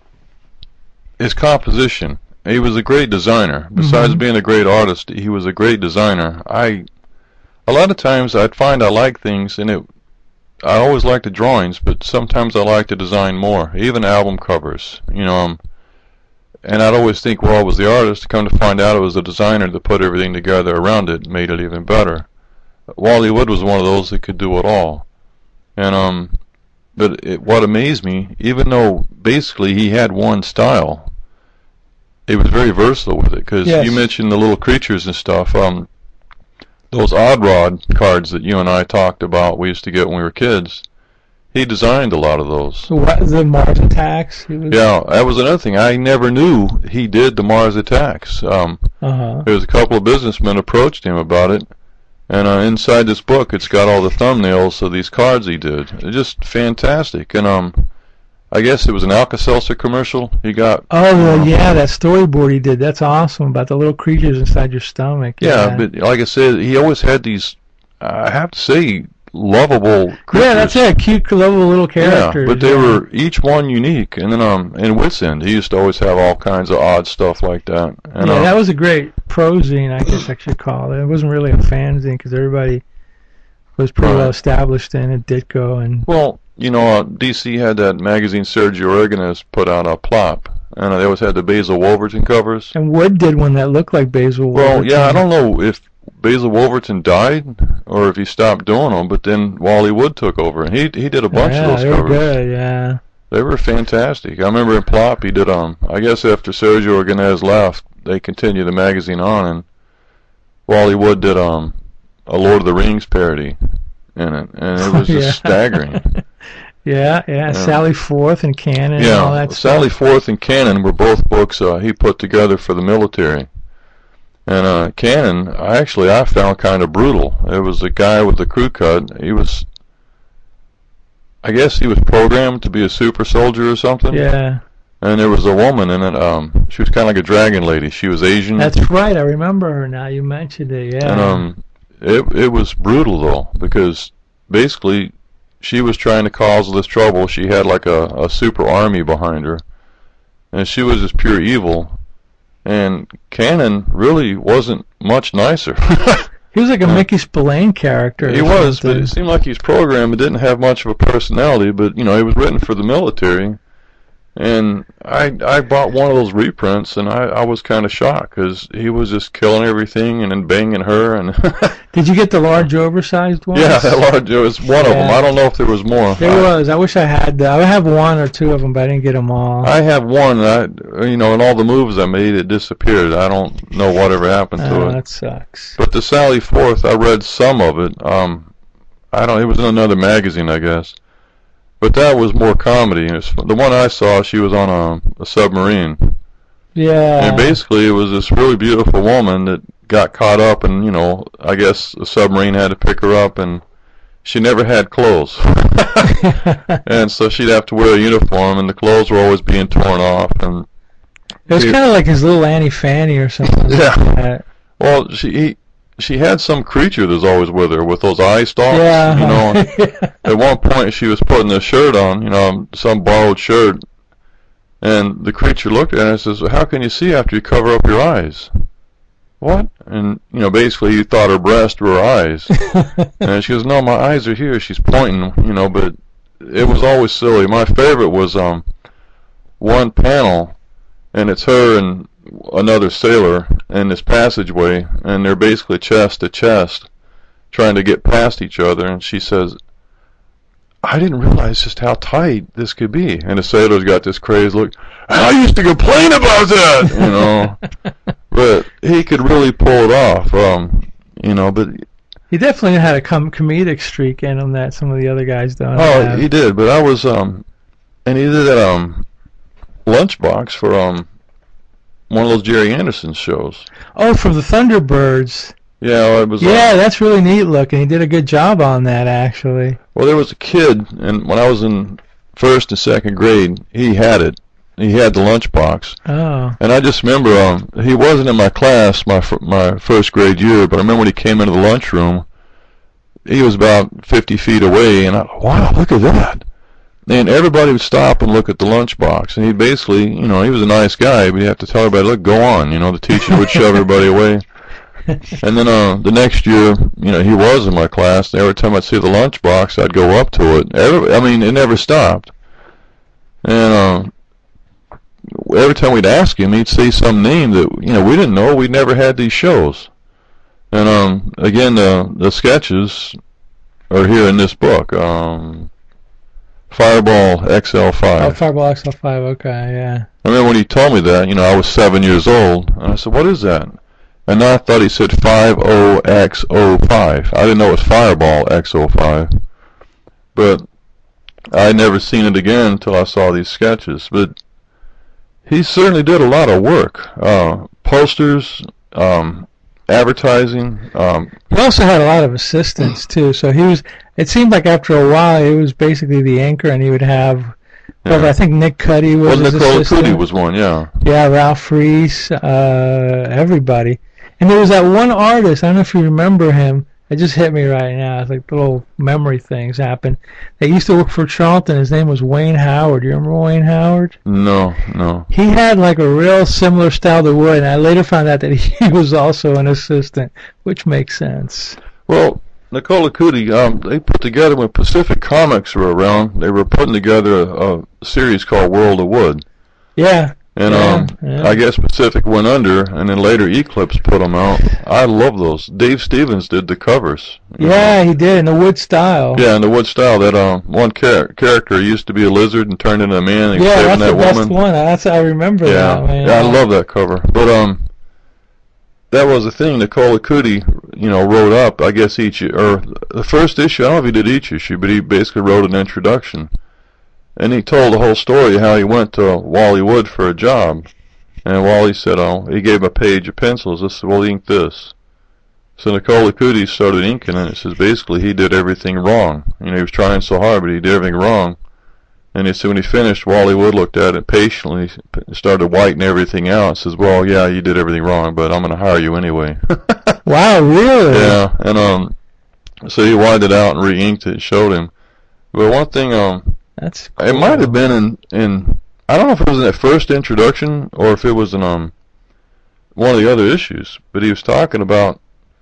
his composition. He was a great designer. Besides Mhm. being a great artist, he was a great designer. I a lot of times I'd find I like things, and it I always liked the drawings, but sometimes I like to design more, even album covers. You know, um, and I'd always think, well, I was the artist. Come to find out, it was the designer that put everything together around it, and made it even better. Wally Wood was one of those that could do it all. And um, but it, what amazed me, even though basically he had one style, he was very versatile with it. Because yes. you mentioned the little creatures and stuff. Um, those Odd Rod cards that you and I talked about, we used to get when we were kids. He designed a lot of those. What, the Mars attacks? He was... Yeah, that was another thing. I never knew he did the Mars attacks. Um, uh-huh. There was a couple of businessmen approached him about it, and uh, inside this book, it's got all the thumbnails of these cards he did. They're just fantastic. And um, I guess it was an Alka-Seltzer commercial he got. Oh, well, um, yeah, that storyboard he did. That's awesome, about the little creatures inside your stomach. Yeah, yeah. but like I said, he always had these, I have to say, lovable creatures. Yeah, that's it. Cute, lovable little characters. Yeah, but they yeah. were each one unique. And then um, in Wits End, he used to always have all kinds of odd stuff like that. And, yeah, um, that was a great prozine, I guess I should call it. It wasn't really a fanzine because everybody was pretty right. well established in it, Ditko. And well, you know, uh, D C had that magazine Sergio Aragonés put out, a Plop. And uh, they always had the Basil Wolverton covers. And Wood did one that looked like Basil well, Wolverton. Well, yeah, I don't know if Basil Wolverton died or if he stopped doing them, but then Wally Wood took over, and he he did a bunch yeah, of those they covers. Were good, yeah. They were fantastic. I remember in Plop he did um I guess after Sergio Aragonés left, they continued the magazine on, and Wally Wood did um a Lord of the Rings parody in it, and it was just yeah. staggering. Yeah, yeah, yeah, Sally Forth and Cannon yeah, and all that Sally stuff. Forth and Cannon were both books uh, he put together for the military. And uh, Cannon, I actually I found kind of brutal. It was a guy with the crew cut. He was, I guess he was programmed to be a super soldier or something. Yeah. And there was a woman in it. Um, she was kind of like a dragon lady. She was Asian. That's right. I remember her now. You mentioned it. Yeah. And um, it it was brutal though, because basically she was trying to cause this trouble. She had like a a super army behind her, and she was just pure evil. And Cannon really wasn't much nicer. He was like a uh, Mickey Spillane character. He was, but it seemed like he was programmed and didn't have much of a personality. But, you know, he was written for the military. And I I bought one of those reprints, and I, I was kind of shocked because he was just killing everything and then banging her. And did you get the large oversized one? Yeah, that large. It was one yeah. of them. I don't know if there was more. There I, was. I wish I had. I have one or two of them, but I didn't get them all. I have one. And I, you know, in all the moves I made, it disappeared. I don't know whatever happened to oh, it. That sucks. But the Sally Forth, I read some of it. Um, I don't. It was in another magazine, I guess. But that was more comedy. It was, the one I saw, she was on a, a submarine. Yeah. And basically, it was this really beautiful woman that got caught up, and you know, I guess the submarine had to pick her up, and she never had clothes, and so she'd have to wear a uniform, and the clothes were always being torn off. And it was kind of like his little Annie Fanny or something. Yeah. Like that. Well, she. He, She had some creature that was always with her, with those eye stalks. Yeah. You know, yeah. At one point she was putting a shirt on, you know, some borrowed shirt, and the creature looked at her and says, "How can you see after you cover up your eyes?" What? And you know, basically, he thought her breasts were her eyes, and she goes, "No, my eyes are here." She's pointing, you know, but it was always silly. My favorite was um one panel, and it's her and another sailor in this passageway, and they're basically chest to chest trying to get past each other, and she says, "I didn't realize just how tight this could be." And the sailor's got this crazed look, "I used to complain about that," you know. But he could really pull it off, um, you know, but he definitely had a com- comedic streak in him that some of the other guys don't oh have. He did, but I was um and he did that um lunchbox for um one of those Jerry Anderson shows. Oh, from the Thunderbirds. Yeah, well, it was. Yeah, uh, that's really neat looking. He did a good job on that, actually. Well, there was a kid, and when I was in first and second grade, he had it. He had the lunchbox. Oh. And I just remember, um, he wasn't in my class my f- my first grade year, but I remember when he came into the lunchroom, he was about fifty feet away, and I, wow, look at that. And everybody would stop and look at the lunchbox, and he basically, you know, he was a nice guy, but he'd have to tell everybody, look, go on. You know, the teacher would shove everybody away. And then uh, the next year, you know, he was in my class, and every time I'd see the lunchbox, I'd go up to it. Every, I mean, it never stopped. And uh, every time we'd ask him, he'd say some name that, you know, we didn't know. We never had these shows. And um, again, the the sketches are here in this book. Um, Fireball X L five. Oh, Fireball X L five. Okay, yeah. I remember when he told me that. You know, I was seven years old, and I said, "What is that?" And I thought he said five oh X oh five. I didn't know it was Fireball X oh five, but I'd never seen it again until I saw these sketches. But he certainly did a lot of work. Uh, posters, um, advertising. Um, he also had a lot of assistants too. So he was. It seemed like after a while he was basically the anchor, and he would have. Yeah. I think Nick Cuddy was well, his Nicola assistant. Cuddy was one, yeah. Yeah, Ralph Reese, uh, everybody. And there was that one artist. I don't know if you remember him. It just hit me right now. It's like little memory things happen. They used to work for Charlton. His name was Wayne Howard. Do you remember Wayne Howard? No, no. He had like a real similar style to Wood, and I later found out that he was also an assistant, which makes sense. Well, Nicola Cuddy, um, they put together when Pacific Comics were around. They were putting together a, a series called World of Wood. Yeah. And yeah, um, yeah. I guess Pacific went under, and then later Eclipse put them out. I love those. Dave Stevens did the covers. Yeah, know. He did in the Wood style. Yeah, in the Wood style. That um, one char- character used to be a lizard and turned into a man. And yeah, saving that's that the best woman. one. That's I remember yeah. that. Man. Yeah, I love that cover. But um, that was the thing. Nicola Cuddy, you know, wrote up. I guess each or the first issue. I don't know if he did each issue, but he basically wrote an introduction, and he told the whole story how he went to Wally Wood for a job. And Wally said, oh, he gave him a page of pencils. I said, well, ink this. So Nicola Cuddy started inking, and it says basically he did everything wrong. You know, he was trying so hard, but he did everything wrong. And he said when he finished, Wally Wood looked at it patiently, started whitening everything out, and says, well, yeah, you did everything wrong, but I'm going to hire you anyway. Wow, really? Yeah, and um, so he whited it out and re-inked it and showed him. But one thing, um, That's cool. It might have been in in. I don't know if it was in that first introduction or if it was in um one of the other issues, but he was talking about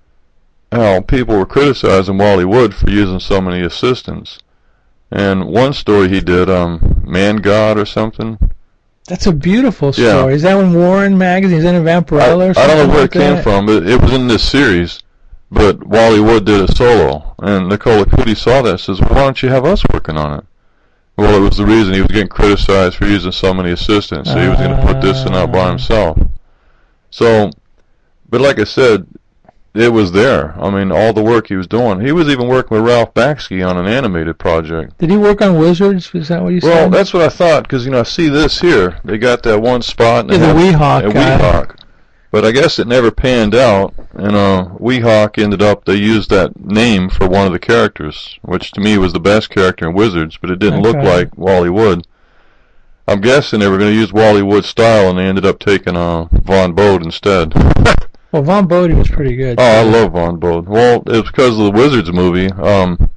how people were criticizing Wally Wood for using so many assistants. And one story he did, um, Man God or something. That's a beautiful story. Yeah. Is that in Warren magazine? Is that in Vampirella I, or something? I don't know where like it came that? from, but it was in this series. But Wally Wood did a solo, and Nicola Cuddy saw that and says, well, why don't you have us working on it? Well, it was the reason he was getting criticized for using so many assistants, so he was going to put this one out by himself. So, but like I said, it was there. I mean, all the work he was doing. He was even working with Ralph Bakshi on an animated project. Did he work on Wizards? Is that what you said? Well, that's what I thought, because, you know, I see this here. They got that one spot. And yeah, the Weehawk a guy. Weehawk. But I guess it never panned out, and uh, Weehawk ended up, they used that name for one of the characters, which to me was the best character in Wizards, but it didn't Okay. look like Wally Wood. I'm guessing they were going to use Wally Wood's style, and they ended up taking uh, Von Bode instead. Well, Von Bode was pretty good. Oh, I love Von Bode. Well, it was because of the Wizards movie. Um,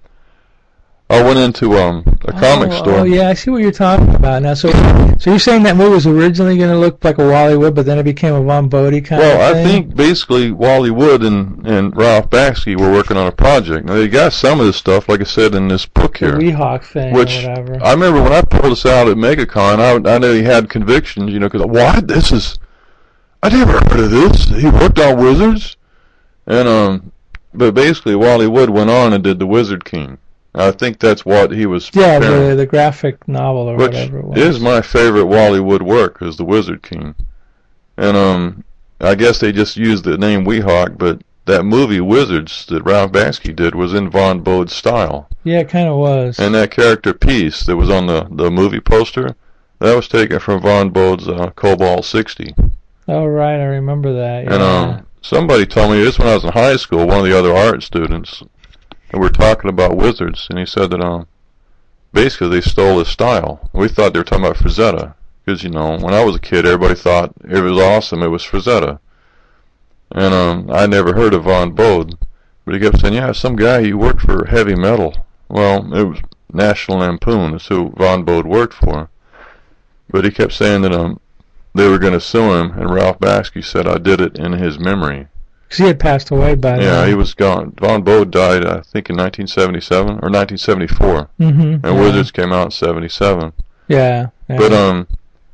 I went into um, a comic oh, store. Oh, yeah, I see what you're talking about now. So, so you're saying that movie was originally going to look like a Wally Wood, but then it became a Von Bode kind Well, of thing? I think basically Wally Wood and, and Ralph Bakshi were working on a project. Now, they got some of this stuff, like I said, in this book the here. Weehawk thing Which, or whatever. I remember when I pulled this out at MegaCon, I, I know he had convictions, you know, because, what? This is, I never heard of this. He worked on Wizards? And, um, but basically Wally Wood went on and did the Wizard King. I think that's what he was yeah, preparing. the the graphic novel or Which whatever it was. is my favorite Wally Wood work, is the Wizard King. And um, I guess they just used the name Weehawk, but that movie Wizards that Ralph Bakshi did was in Von Bode's style. Yeah, it kind of was. And that character piece that was on the, the movie poster, that was taken from Von Bode's uh, Cobalt sixty. Oh, right, I remember that. Yeah. And um, somebody told me this when I was in high school, one of the other art students, and we were talking about Wizards, and he said that um, basically they stole his style. We thought they were talking about Frazetta, because, you know, when I was a kid, everybody thought it was awesome, it was Frazetta. And um, I never heard of Von Bode, but he kept saying, yeah, some guy, he worked for Heavy Metal. Well, it was National Lampoon, that's who Von Bode worked for. But he kept saying that um, they were going to sue him, and Ralph Bakshi said, I did it in his memory. Because he had passed away by then. Yeah, he was gone. Von Bode died, I think, in nineteen seventy-seven or nineteen seventy-four, Mm-hmm. and yeah. Wizards came out in seventy-seven. Yeah, yeah. But um,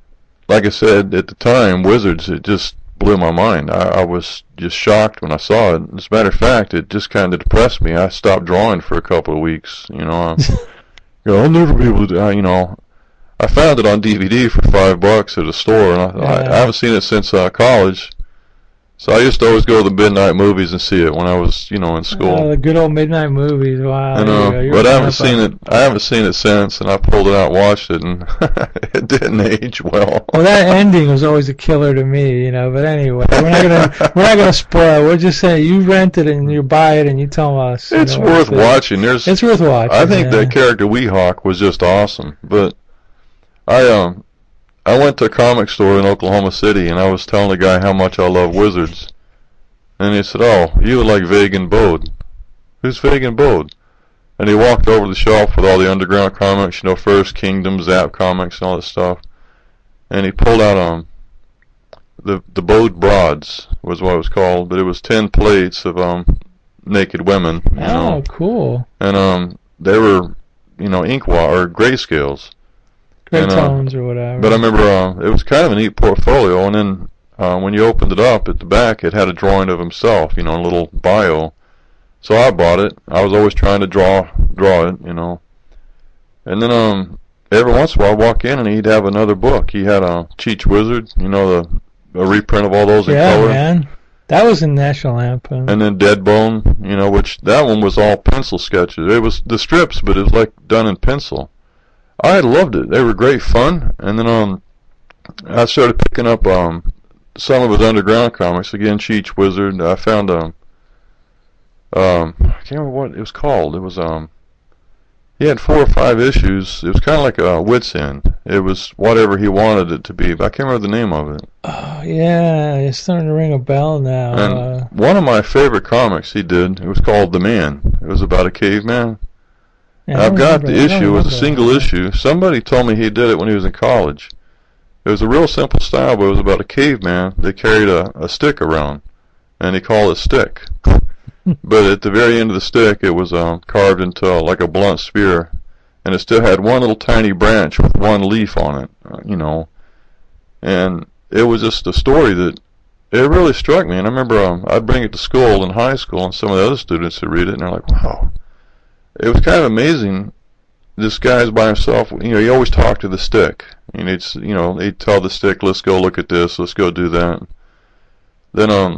like I said at the time, Wizards, it just blew my mind. I, I was just shocked when I saw it. As a matter of fact, it just kind of depressed me. I stopped drawing for a couple of weeks. You know, I, you know I'll never be able to. Do, you know, I found it on D V D for five bucks at a store, and I, yeah. I, I haven't seen it since uh, college. So I used to always go to the midnight movies and see it when I was, you know, in school. Oh, the good old midnight movies. Wow. I know, but I haven't seen it. I haven't seen it since, and I pulled it out, and watched it, and it didn't age well. Well, that ending was always a killer to me, you know. But anyway, we're not gonna we're not gonna spoil. We're just saying you rent it and you buy it and you tell us. It's know, worth watching. There's. It's worth watching. I think yeah. that character Weehawk was just awesome, but I um I went to a comic store in Oklahoma City, and I was telling the guy how much I love Wizards. And he said, "Oh, you would like Vagan Bode." "Who's Vagan Bode?" And he walked over the shelf with all the underground comics, you know, First Kingdom, Zap Comics, and all that stuff. And he pulled out um the the Bode Broads was what it was called, but it was ten plates of um naked women. You oh, know. Cool. And um they were, you know, ink wa or grayscales. Gray and, tones uh, or whatever. But I remember uh, it was kind of a neat portfolio, and then. Uh, when you opened it up at the back, it had a drawing of himself, you know, a little bio. So I bought it. I was always trying to draw, draw it, you know. And then, um, every once in a while, I'd walk in and he'd have another book. He had a Cheech Wizard, you know, the a reprint of all those in yeah, color. Yeah, man, that was in National Lampoon. And then Deadbone, you know, which that one was all pencil sketches. It was the strips, but it was like done in pencil. I loved it. They were great fun. And then, um, I started picking up, um. some of his underground comics. Again, Cheech Wizard. I found um, um, I can't remember what it was called. It was um, he had four or five issues. It was kind of like a Wit's End. It was whatever he wanted it to be, but I can't remember the name of it. Oh yeah, it's starting to ring a bell now. And uh, one of my favorite comics he did. It was called The Man. It was about a caveman. yeah, I've got remember, the issue. It was a single that. issue. Somebody told me he did it when he was in college. It was a real simple style, but it was about a caveman that carried a, a stick around, and he called it Stick. But at the very end of the stick, it was um, carved into uh, like a blunt spear, and it still had one little tiny branch with one leaf on it, uh, you know. And it was just a story that it really struck me. And I remember um, I'd bring it to school in high school, and some of the other students would read it, and they're like, "Wow!" It was kind of amazing. This guy's by himself. You know, he always talked to the stick. And he'd, you know, he'd tell the stick, "Let's go look at this. Let's go do that." Then, um,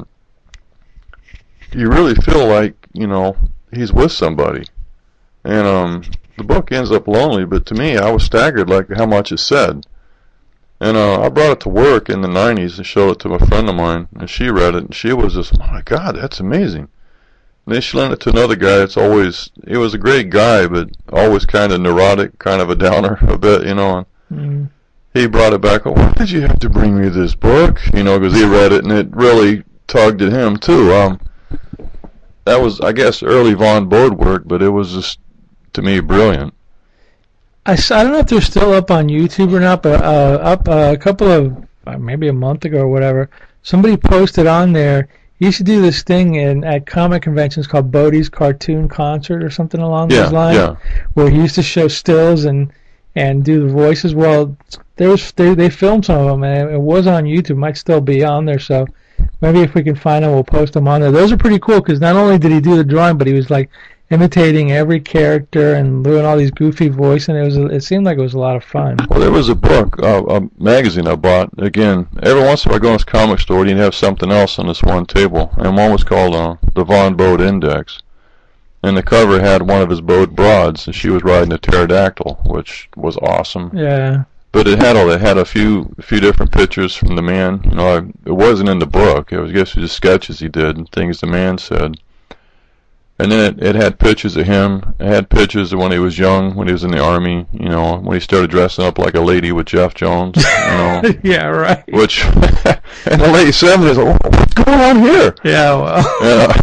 you really feel like, you know, he's with somebody. And, um, the book ends up lonely, but to me, I was staggered like how much it said. And, uh, I brought it to work in the nineties and showed it to a friend of mine, and she read it, and she was just, "Oh my God, that's amazing." And then she lent it to another guy that's always, he was a great guy, but always kind of neurotic, kind of a downer a bit, you know. Mm. He brought it back. "Oh, why did you have to bring me this book?" You know, because he read it and it really tugged at him too. Um, that was, I guess, early Von Bode work, but it was just, to me, brilliant. I, I don't know if they're still up on YouTube or not, but uh, up uh, a couple of uh, maybe a month ago or whatever, somebody posted on there. He used to do this thing in at comic conventions called Bodie's Cartoon Concert or something along yeah, those lines, yeah. where he used to show stills and and do the voices. Well, there was they, they filmed some of them, and it was on YouTube. It might still be on there, so maybe if we can find them, we'll post them on there. Those are pretty cool because not only did he do the drawing, but he was like imitating every character and doing all these goofy voices, and it was it seemed like it was a lot of fun. Well, there was a book, uh, a magazine I bought. Again, every once in a while I go in this comic store, and you'd have something else on this one table, and one was called uh, the Von Bode Index. And the cover had one of his Bode Broads, and she was riding a pterodactyl, which was awesome. Yeah. But it had all it had a few a few different pictures from the man. You know, I, it wasn't in the book. It was I guess it was just sketches he did and things the man said. And then it, it had pictures of him. It had pictures of when he was young, when he was in the army. You know, when he started dressing up like a lady with Jeff Jones. You know. Yeah, right. Which in the late seventies, oh, what's going on here? Yeah, well.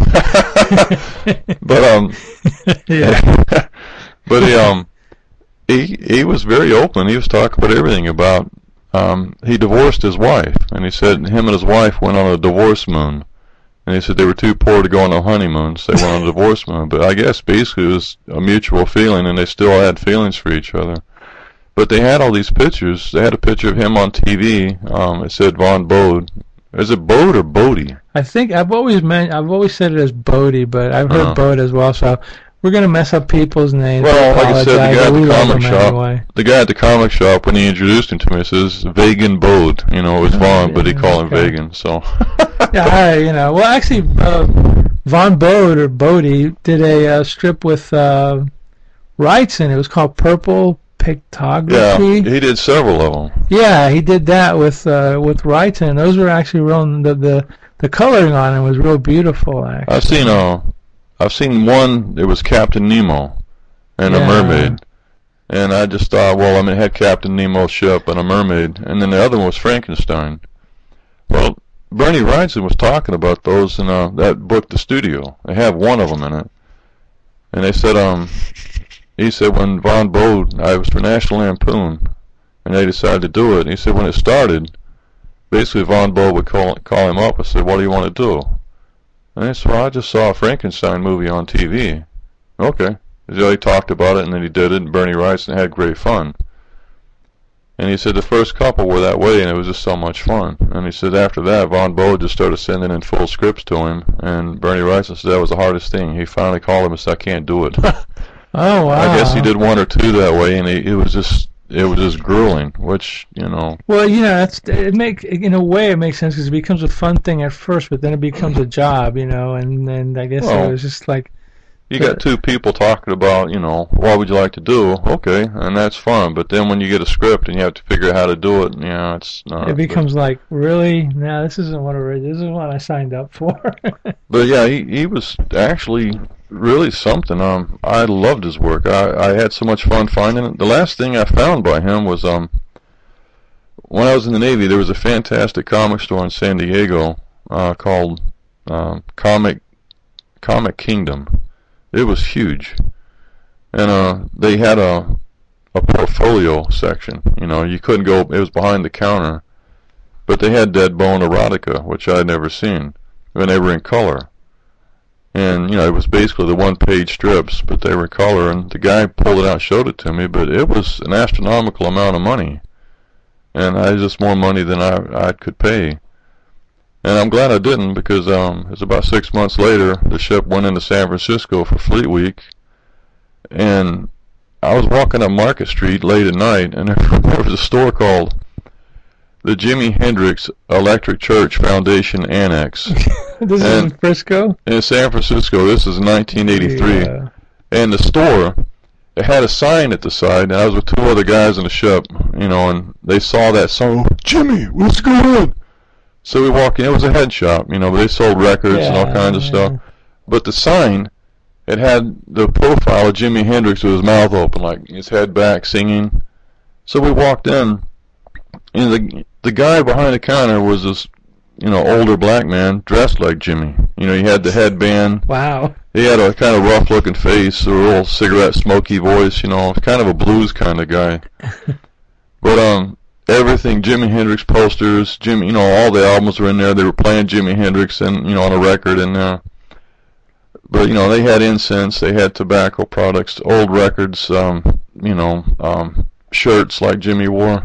Yeah. But um. Yeah. But he um. He he was very open. He was talking about everything about. Um, he divorced his wife, and he said him and his wife went on a divorce moon. And he said they were too poor to go on a honeymoon, so they went on a divorce moon. But I guess basically it was a mutual feeling, and they still had feelings for each other. But they had all these pictures. They had a picture of him on T V. Um, it said Von Bode. Is it Bode or Bodie? I think I've always meant I've always said it as Bodie, but I've heard uh-huh. Bode as well. So we're gonna mess up people's names. Well, like I said, the guy at the comic shop, anyway. the guy at the comic shop, when he introduced him to me, says Vegan Bode. You know, it was oh, Von, yeah, but he called okay. him Vegan. So yeah, I, you know. Well, actually, uh, Von Bode or Bodie did a uh, strip with uh, Wrightson. It was called Purple Pictography. Yeah, he did several of them. Yeah, he did that with uh, with Wrightson. Those were actually real. The the the coloring on it was real beautiful. Actually, I've seen a. I've seen one, it was Captain Nemo and yeah. a mermaid. And I just thought, well, I mean, it had Captain Nemo's ship and a mermaid. And then the other one was Frankenstein. Well, Bernie Wrightson was talking about those in uh, that book, The Studio. They have one of them in it. And they said, um, he said when Von Bode, I was for National Lampoon, and they decided to do it. He said when it started, basically Von Bode would call, call him up and say, what do you want to do? And I said, well, I just saw a Frankenstein movie on T V. Okay. So he talked about it, and then he did it, and Bernie Wrightson had great fun. And he said the first couple were that way, and it was just so much fun. And he said after that, Von Bode just started sending in full scripts to him, and Bernie Wrightson said that was the hardest thing. He finally called him and said, I can't do it. Oh, wow. I guess he did one or two that way, and he, it was just... It was just grueling, which, you know... Well, you know, that's, it make, in a way it makes sense because it becomes a fun thing at first, but then it becomes a job, you know, and then I guess well, it was just like... You got two people talking about, you know, what would you like to do? Okay, and that's fun, but then when you get a script and you have to figure out how to do it, you know, it's not... It becomes but, like, really? No, this isn't what I, this is what I signed up for. But yeah, he, he was actually... really something. Um, I loved his work. I, I had so much fun finding it. The last thing I found by him was um, when I was in the Navy, there was a fantastic comic store in San Diego uh, called um, Comic Comic Kingdom. It was huge, and uh, they had a a portfolio section. You know, you couldn't go. It was behind the counter, but they had Dead Bone Erotica, which I had never seen, and they were in color. And, you know, it was basically the one-page strips, but they were color, and the guy pulled it out and showed it to me, but it was an astronomical amount of money. And I just more money than I, I could pay. And I'm glad I didn't, because um, it was about six months later, the ship went into San Francisco for Fleet Week, and I was walking up Market Street late at night, and there was a store called the Jimi Hendrix Electric Church Foundation Annex. This and is in Frisco? In San Francisco. This is nineteen eighty-three. Yeah. And the store, it had a sign at the side, and I was with two other guys in the shop, you know, and they saw that sign. Oh, Jimmy, what's going on? So we walked in. It was a head shop, you know, but they sold records yeah, and all kinds of yeah. stuff. But the sign, it had the profile of Jimi Hendrix with his mouth open, like his head back, singing. So we walked in, and the the guy behind the counter was this, you know, older black man dressed like Jimmy. You know, he had the headband. Wow. He had a kind of rough-looking face, a real cigarette smoky voice, you know, kind of a blues kind of guy. But um, everything, Jimi Hendrix posters, Jimmy, you know, all the albums were in there. They were playing Jimi Hendrix and, you know, on a record in there. But, you know, they had incense, they had tobacco products, old records, um, you know, um, shirts like Jimmy wore.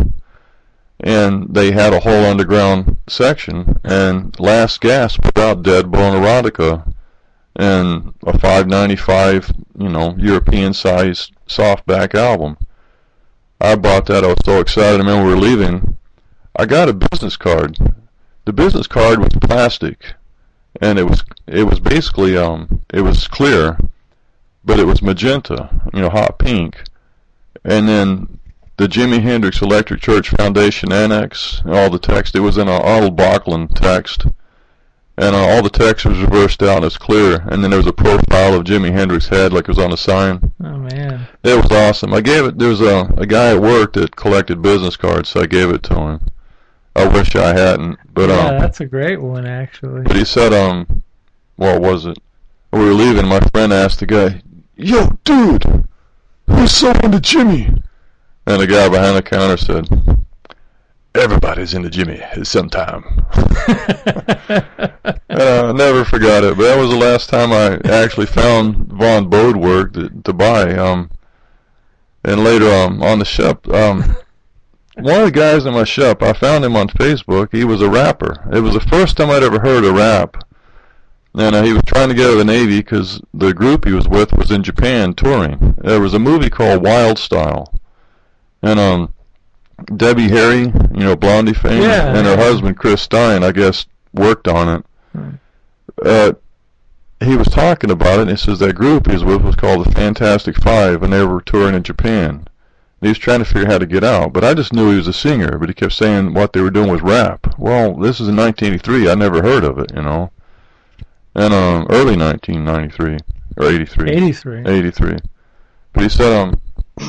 And they had a whole underground section, and Last Gasp put out Dead Bone Erotica, and a five ninety-five, you know, European-sized softback album. I bought that. I was so excited. I remember we were leaving. I got a business card. The business card was plastic, and it was it was basically um it was clear, but it was magenta, you know, hot pink, and then the Jimi Hendrix Electric Church Foundation Annex, all the text, it was in an Arnold Bachlund text, and uh, all the text was reversed out and it's clear, and then there was a profile of Jimi Hendrix's head like it was on a sign. Oh, man. It was awesome. I gave it, there was a, a guy at work that collected business cards, so I gave it to him. I wish I hadn't, but... Yeah, um, that's a great one, actually. But he said, um, what was it? We were leaving, my friend asked the guy, Yo, dude, who's someone to Jimmy? And the guy behind the counter said, everybody's into Jimmy at some time. uh, I never forgot it, but that was the last time I actually found Von Bode work to, to buy. Um, and later um, on the ship, um, one of the guys in my shop, I found him on Facebook. He was a rapper. It was the first time I'd ever heard a rap. And uh, he was trying to get out of the Navy because the group he was with was in Japan touring. There was a movie called Wild Style. And um, Debbie Harry, you know, Blondie fame, yeah, and her yeah. husband, Chris Stein, I guess, worked on it. Hmm. Uh, he was talking about it, and he says that group he was with was called the Fantastic Five, and they were touring in Japan. And he was trying to figure out how to get out, but I just knew he was a singer, but he kept saying what they were doing was rap. Well, this is in nineteen eighty-three. I never heard of it, you know. And um, early nineteen ninety-three, or eighty-three. eighty-three. eighty-three. But he said, um,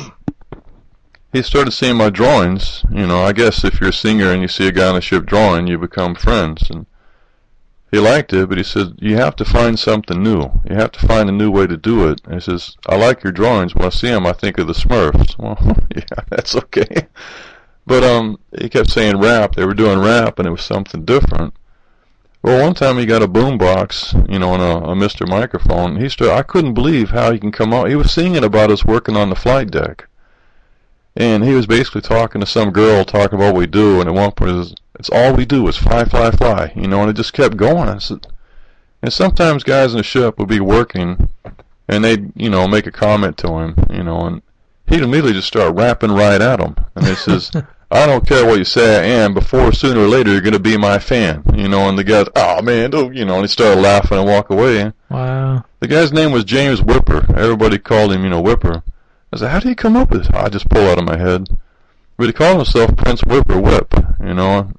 he started seeing my drawings. You know, I guess if you're a singer and you see a guy on a ship drawing, you become friends. And he liked it, but he said, you have to find something new. You have to find a new way to do it. And he says, I like your drawings. When I see them, I think of the Smurfs. Well, yeah, that's okay. But um, he kept saying rap. They were doing rap, and it was something different. Well, one time he got a boombox, you know, and a, a Mister Microphone. He started, I couldn't believe how he can come out. He was singing about us working on the flight deck. And he was basically talking to some girl, talking about what we do, and at one point, it was, it's all we do is fly, fly, fly, you know, and it just kept going. I said, and sometimes guys in the ship would be working, and they'd, you know, make a comment to him, you know, and he'd immediately just start rapping right at them. And he says, I don't care what you say I am, before sooner or later you're going to be my fan, you know, and the guy's, oh man, don't, you know, and he started laughing and walk away. Wow. The guy's name was James Whipper. Everybody called him, you know, Whipper. I said, how do you come up with it? I just pull out of my head. But he called himself Prince Whipper Whip, you know.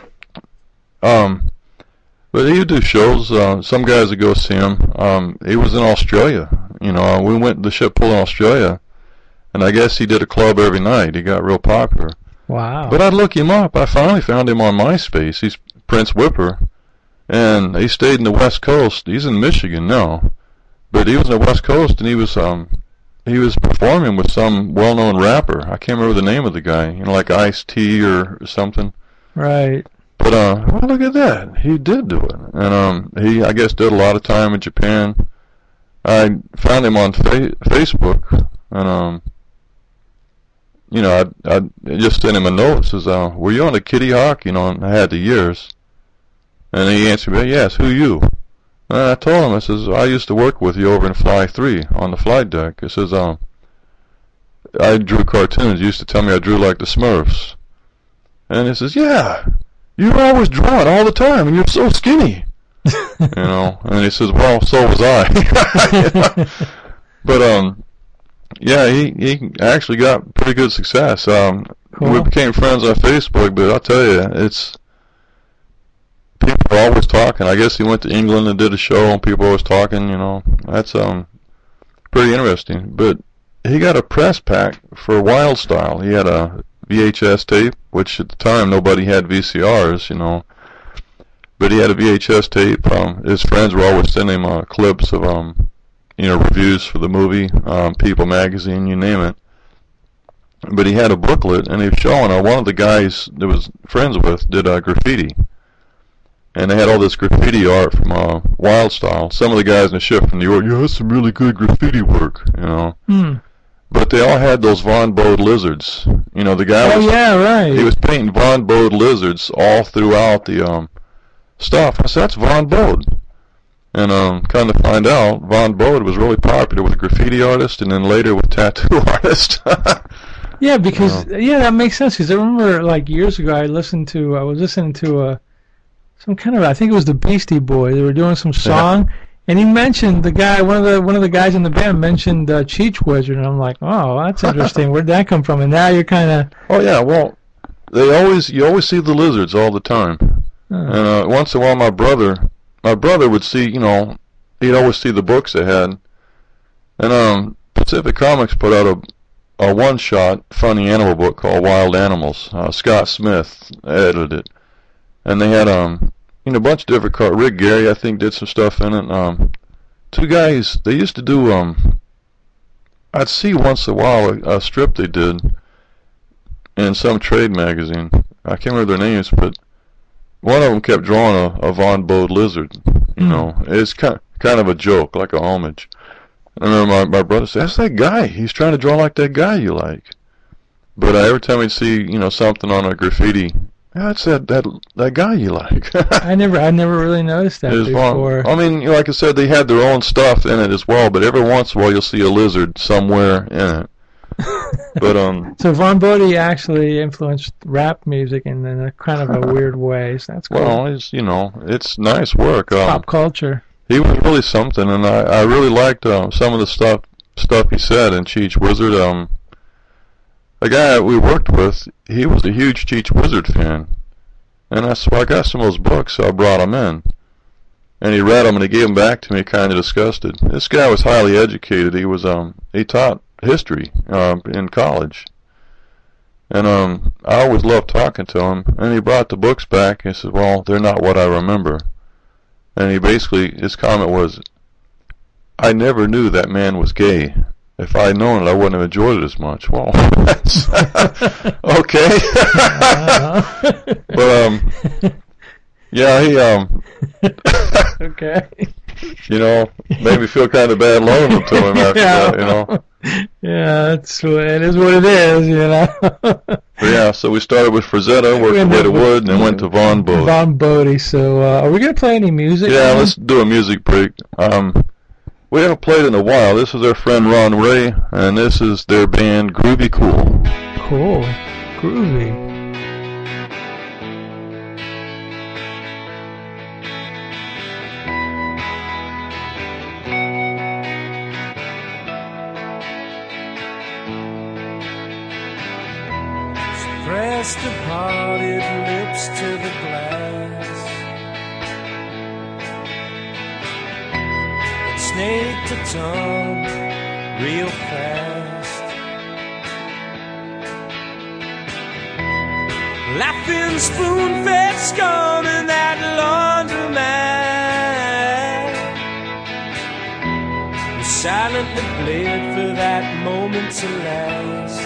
Um, but he would do shows. Uh, some guys would go see him. Um, he was in Australia, you know. We went to the ship pull in Australia, and I guess he did a club every night. He got real popular. Wow. But I'd look him up. I finally found him on MySpace. He's Prince Whipper, and he stayed in the West Coast. He's in Michigan now, but he was in the West Coast, and he was um he was performing with some well-known rapper. I can't remember the name of the guy, you know, like Ice-T or something. Right. But uh, well, look at that. He did do it, and um, he I guess did a lot of time in Japan. I found him on fa- Facebook, and um. You know, I I just sent him a note. Says, uh, "Were you on the Kitty Hawk?" You know, and I had the years, and he answered me, "Yes, who you?" And I told him, I says, "I used to work with you over in Fly Three on the flight deck." He says, "Um, I drew cartoons. You used to tell me I drew like the Smurfs." And he says, "Yeah, you were always drawing all the time, and you're so skinny." You know, and he says, "Well, so was I." But um. Yeah, he, he actually got pretty good success. Um, cool. We became friends on Facebook, but I'll tell you, it's people are always talking. I guess he went to England and did a show, and people are always talking. You know, that's um pretty interesting. But he got a press pack for Wild Style. He had a V H S tape, which at the time nobody had V C Rs. You know, but he had a V H S tape. Um, his friends were always sending him uh, clips of um. you know, reviews for the movie, um, People magazine, you name it. But he had a booklet, and he was showing uh, one of the guys that was friends with did uh, graffiti. And they had all this graffiti art from uh, Wild Style. Some of the guys in the ship from New York, yeah, that's some really good graffiti work, you know. Mm. But they all had those Von Bode lizards. You know, the guy oh, was... yeah, right. He was painting Von Bode lizards all throughout the um, stuff. I said, that's Von Bode. And um, kind of find out, Von Bode was really popular with graffiti artists, and then later with tattoo artists. Yeah, because you know. yeah, that makes sense. Because I remember, like years ago, I listened to, I was listening to a some kind of, I think it was the Beastie Boys. They were doing some song, yeah. And he mentioned the guy, one of the one of the guys in the band mentioned uh, Cheech Wizard, and I'm like, oh, that's interesting. Where'd that come from? And now you're kind of. Oh yeah, well, they always you always see the lizards all the time, huh. And uh, once in a while, my brother. My brother would see, you know, he'd always see the books they had. And um, Pacific Comics put out a, a one-shot funny animal book called Wild Animals. Uh, Scott Smith edited it. And they had, um, you know, a bunch of different cards. Rick Gary, I think, did some stuff in it. Um, two guys, they used to do, um, I'd see once in a while a, a strip they did in some trade magazine. I can't remember their names, but one of them kept drawing a, a Von Bode lizard, you mm. know. It's kind kind of a joke, like a homage. And then my, my brother said, that's that guy. He's trying to draw like that guy you like. But uh, every time we'd see, you know, something on a graffiti, yeah, that's that, that, that guy you like. I never I never really noticed that before. Wrong. I mean, you know, like I said, they had their own stuff in it as well, but every once in a while you'll see a lizard somewhere in it. But um. So Vaughn Bodie actually influenced rap music in, in a kind of a weird way. So that's cool. Well, it's, you know, it's nice work. Um, Pop culture. He was really something, and I, I really liked uh, some of the stuff stuff he said in Cheech Wizard. Um, the guy that we worked with, he was a huge Cheech Wizard fan, and I, so I got some of those books, so I brought them in. And he read them, and he gave them back to me, kind of disgusted. This guy was highly educated. He was um he taught history um in college, and um I always loved talking to him. And he brought the books back. And he said, "Well, they're not what I remember." And he basically, his comment was, "I never knew that man was gay. If I had known it, I wouldn't have enjoyed it as much." Well, that's okay. But um, yeah, he um, okay. You know, made me feel kind of bad loaning it to him after yeah. that. You know. Yeah, it's it is what it is. You know. But yeah, so we started with Frazetta, worked our way to Wood, and then went to Vaughn Bodie. Vaughn Bodie. So, uh, are we gonna play any music? Yeah, let's do a music break. Um, we haven't played in a while. This is our friend Ron Ray, and this is their band Groovy Cool. Cool, groovy. Pressed the parted lips to the glass, and snaked a tongue real fast. Laughing spoon-fed scum in that laundromat, we silently bled for that moment to last.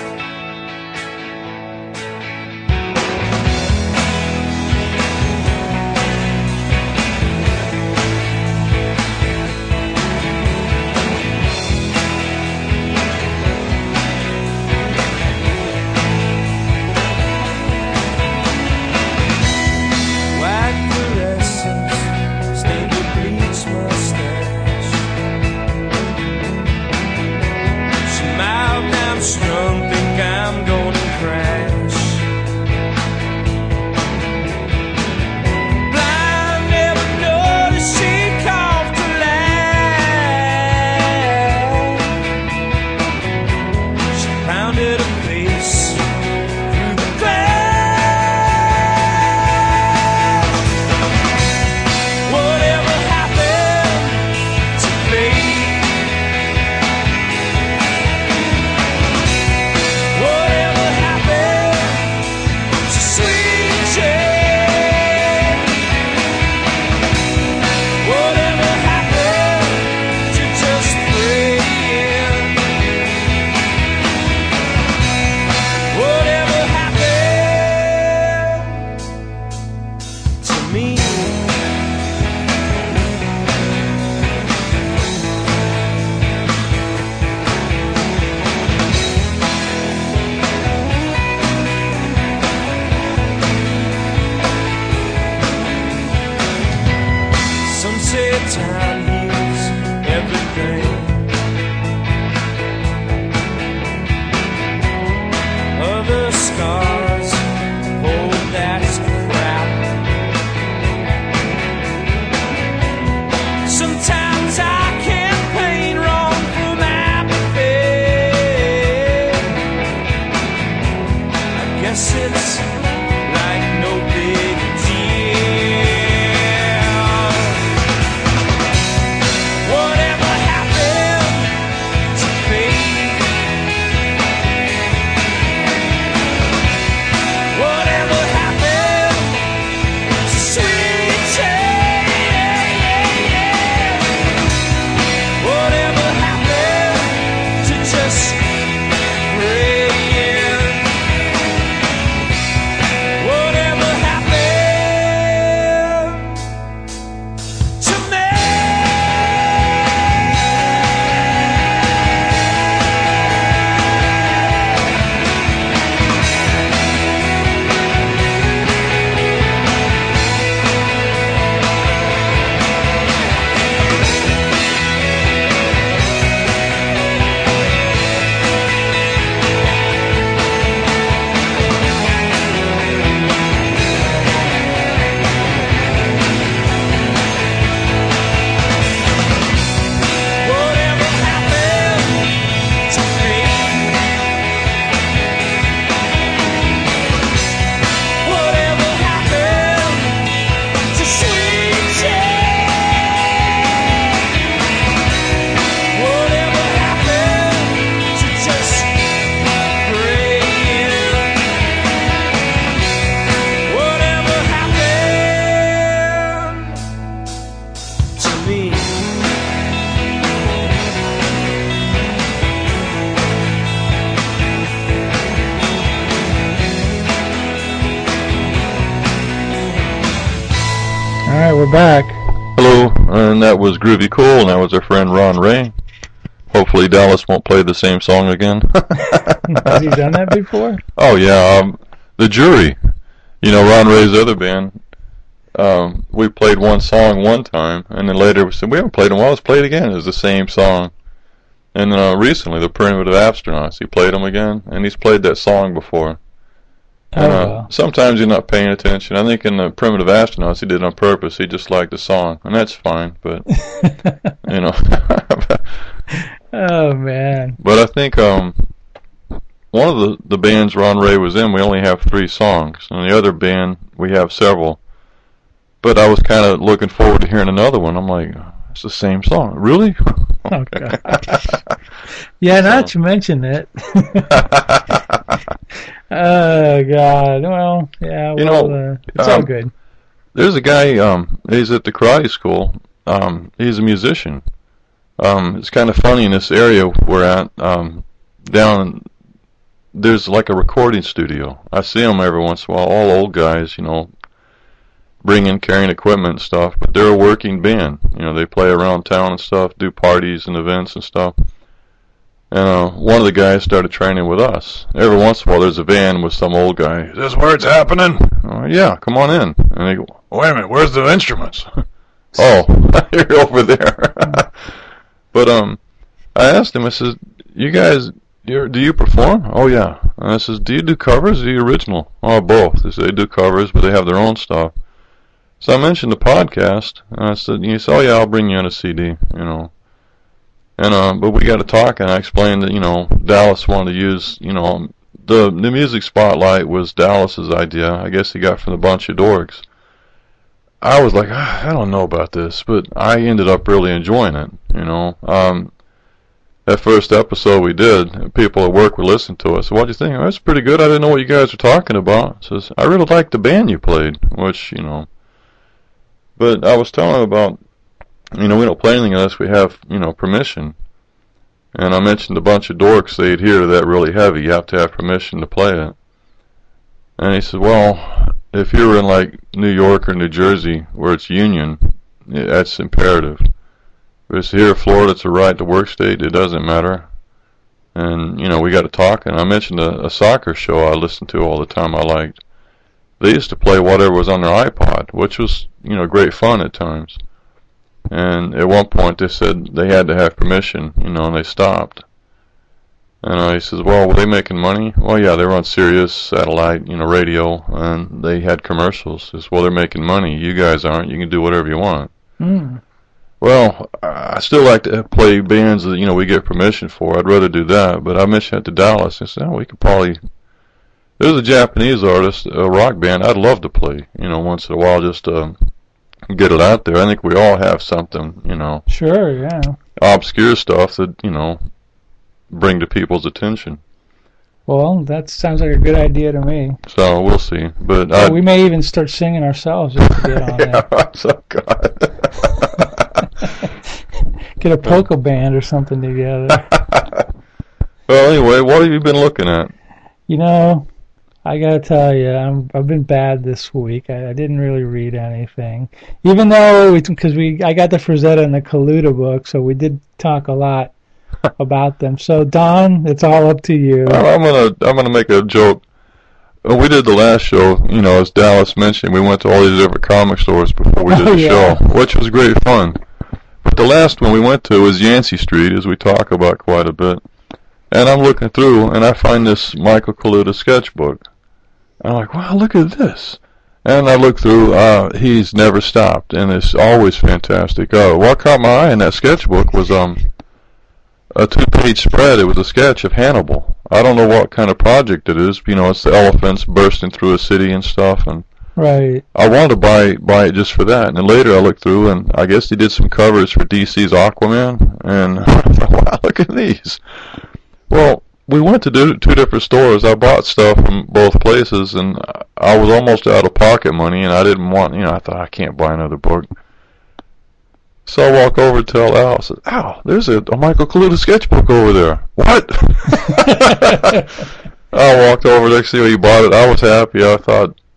Strung, think I'm gonna crash. Blind, never noticed she coughed to laugh. She pounded her face through the glass. Whatever happened to play? Time heals everything. Other scars hold that crap. Sometimes I can't paint wrong from apathy. I guess it's like no big deal. Whatever happened right, we're back. Hello, and that was Groovy Cool, and that was our friend Ron Ray. Hopefully Dallas won't play the same song again. Has he done that before? Oh, yeah. Um, the Jury. You know, Ron Ray's other band. Um, we played one song one time, and then later we said, we haven't played in a while, let's play it again. It was the same song. And uh, recently, the Primitive Astronauts, he played them again, and he's played that song before. Oh, And, uh, wow. sometimes you're not paying attention. I think in the Primitive Astronauts, he did it on purpose. He just liked the song, and that's fine, but, you know. Oh, man. But I think um, one of the, the bands Ron Ray was in, we only have three songs. And the other band, we have several. But I was kind of looking forward to hearing another one. I'm like, it's the same song. Really? Oh, gosh. Yeah, now that you mention it. Oh, God. Well, yeah, well, You know, uh, it's all um, good. There's a guy, um, he's at the karate school. Um, he's a musician. Um, it's kind of funny in this area we're at. Um, down, there's like a recording studio. I see them every once in a while. All old guys, you know, bringing, carrying equipment and stuff. But they're a working band. You know, they play around town and stuff, do parties and events and stuff. And uh, one of the guys started training with us. Every once in a while, there's a van with some old guy. Is this where it's happening? Oh, yeah, come on in. And they go, wait a minute, where's the instruments? Oh, you're over there. But um, I asked him, I said, you guys, you're, do you perform? Oh, yeah. And I says, do you do covers or do you original? Oh, both. They say they do covers, but they have their own stuff. So I mentioned the podcast, and I said, you said, oh, yeah, I'll bring you in a C D, you know. And uh, but we got to talk, and I explained that, you know, Dallas wanted to use, you know, the the music spotlight was Dallas's idea. I guess he got from the Bunch of Dorks. I was like, ah, I don't know about this, but I ended up really enjoying it, you know. Um, that first episode we did, people at work would listen to us. So what'd you think? Oh, that's pretty good. I didn't know what you guys were talking about. Says, I really liked the band you played, which, you know. But I was telling him about, you know, we don't play anything unless we have, you know, permission. And I mentioned a Bunch of Dorks, they'd hear that really heavy. You have to have permission to play it. And he said, well, if you were in, like, New York or New Jersey, where it's union, that's imperative. But it's here in Florida, it's a right to work state, it doesn't matter. And, you know, we got to talk. And I mentioned a, a soccer show I listened to all the time I liked. They used to play whatever was on their iPod, which was, you know, great fun at times. And at one point they said they had to have permission, you know, and they stopped. And uh, he says, well, were they making money? Well, yeah, they were on Sirius satellite, you know, radio, and they had commercials. He says, well, they're making money. You guys aren't. You can do whatever you want. Mm. Well, I still like to play bands that, you know, we get permission for. I'd rather do that. But I mentioned it to Dallas. I said, oh, we could probably... There's a Japanese artist, a rock band I'd love to play, you know, once in a while, just to get it out there. I think we all have something, you know. Sure, yeah. Obscure stuff that, you know, bring to people's attention. Well, that sounds like a good idea to me. So we'll see. But well, we may even start singing ourselves just to get on yeah, there. So God. Get a polka band or something together. Well, anyway, what have you been looking at? You know, I gotta tell you, I'm, I've been bad this week. I, I didn't really read anything, even though because we, we I got the Frazetta and the Kaluta book, so we did talk a lot about them. So Don, it's all up to you. I'm gonna I'm gonna make a joke. We did the last show, you know, as Dallas mentioned, we went to all these different comic stores before we did oh, the yeah. show, which was great fun. But the last one we went to was Yancey Street, as we talk about quite a bit. And I'm looking through, and I find this Michael Kaluta sketchbook. I'm like, wow, look at this. And I look through, uh, he's never stopped, and it's always fantastic. Uh, what caught my eye in that sketchbook was um a two-page spread. It was a sketch of Hannibal. I don't know what kind of project it is. You know, it's the elephants bursting through a city and stuff. And right. I wanted to buy buy it just for that. And then later I looked through, and I guess he did some covers for D C's Aquaman. And I thought, wow, look at these. Well, we went to do two different stores. I bought stuff from both places, and I was almost out of pocket money, and I didn't want, you know, I thought, I can't buy another book. So I walk over to tell Al, I said, Al, there's a, a Michael Kaluta sketchbook over there. What? I walked over, next thing he bought it. I was happy. I thought,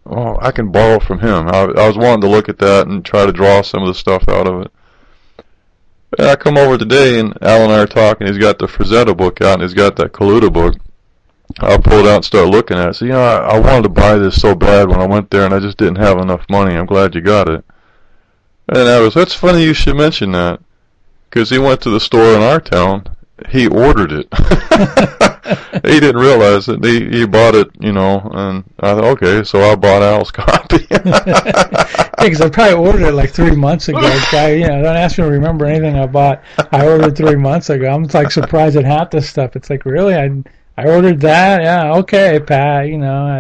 oh, I can borrow from him. I, I was wanting to look at that and try to draw some of the stuff out of it. And I come over today, and Al and I are talking. He's got the Frazetta book out, and he's got that Kaluta book. I pulled it out and started looking at it. So, you know, I, I wanted to buy this so bad when I went there, and I just didn't have enough money. I'm glad you got it. And I was, that's funny you should mention that, because he went to the store in our town. He ordered it. He didn't realize it. He, he bought it, you know, and I thought, okay, so I bought Al's copy. Yeah, because I probably ordered it like three months ago. I, you know, don't ask me to remember anything I bought. I ordered three months ago. I'm like surprised at half this stuff. It's like, really? I I ordered that? Yeah, okay, Pat, you know.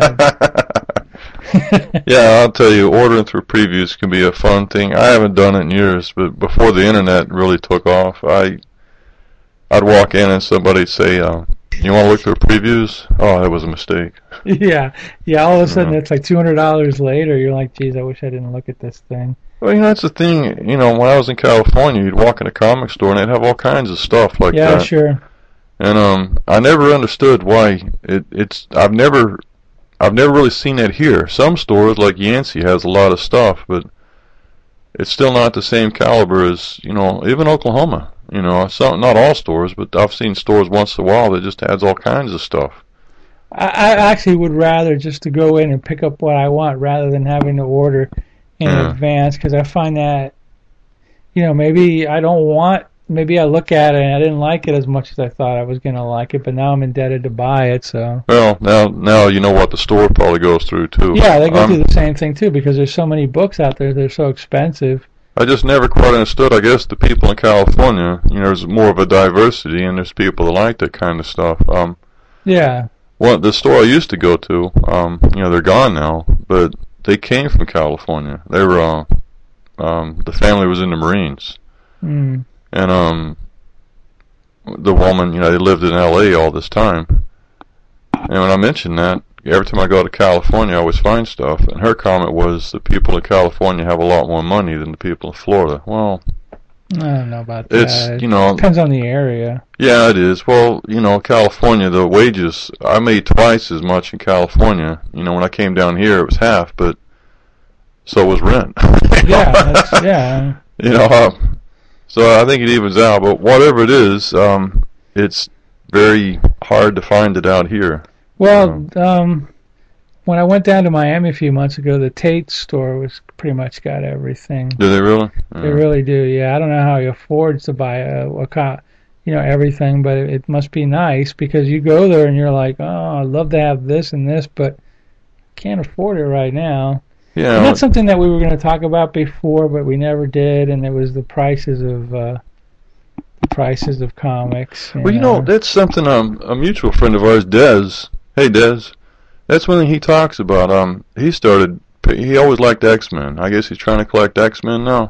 Yeah, I'll tell you, ordering through previews can be a fun thing. I haven't done it in years, but before the internet really took off, I, I'd walk in and somebody'd say, uh, you want to look through previews? Oh, that was a mistake. Yeah, yeah. All of a sudden, Uh-huh. it's like two hundred dollars later. You're like, geez, I wish I didn't look at this thing. Well, you know, that's the thing. You know, when I was in California, you'd walk in a comic store and they'd have all kinds of stuff like Yeah, that. sure. And um, I never understood why it. It's I've never, I've never really seen that here. Some stores like Yancey has a lot of stuff, but it's still not the same caliber as, you know, even Oklahoma. You know, some, not all stores, but I've seen stores once in a while that just has all kinds of stuff. I, I actually would rather just to go in and pick up what I want rather than having to order in Yeah. advance, because I find that, you know, maybe I don't want, maybe I look at it and I didn't like it as much as I thought I was going to like it, but now I'm indebted to buy it, so. Well, now now you know what the store probably goes through too. Yeah, they go I'm- through the same thing too, because there's so many books out there, they're so expensive. I just never quite understood. I guess the people in California, you know, there's more of a diversity, and there's people that like that kind of stuff. Um, Yeah. well, the store I used to go to, um, you know, they're gone now, but they came from California. They were, uh, um, the family was in the Marines, Mm. and um, the woman, you know, they lived in L A all this time. And when I mentioned that, every time I go to California, I always find stuff. And her comment was, the people in California have a lot more money than the people in Florida. Well, I don't know about that. it's, you know, Depends on the area. yeah, it is. Well, you know, California, the wages, I made twice as much in California. You know, when I came down here, it was half, but so was rent. Yeah, that's, yeah. You know, uh, so I think it evens out. But whatever it is, um, it's very hard to find it out here. Well, um, when I went down to Miami a few months ago, the Tate store was pretty much got everything. Do they really? They really do, yeah. I don't know how he affords to buy a, a co- you know, everything, but it, it must be nice because you go there and you're like, oh, I'd love to have this and this, but can't afford it right now. Yeah. And that's something that we were going to talk about before, but we never did, and it was the prices of uh, the prices of comics. Well, you know, that's something um, a mutual friend of ours, Des. Hey, Des. That's one thing he talks about. Um, he started. He always liked X-Men. I guess he's trying to collect X-Men now.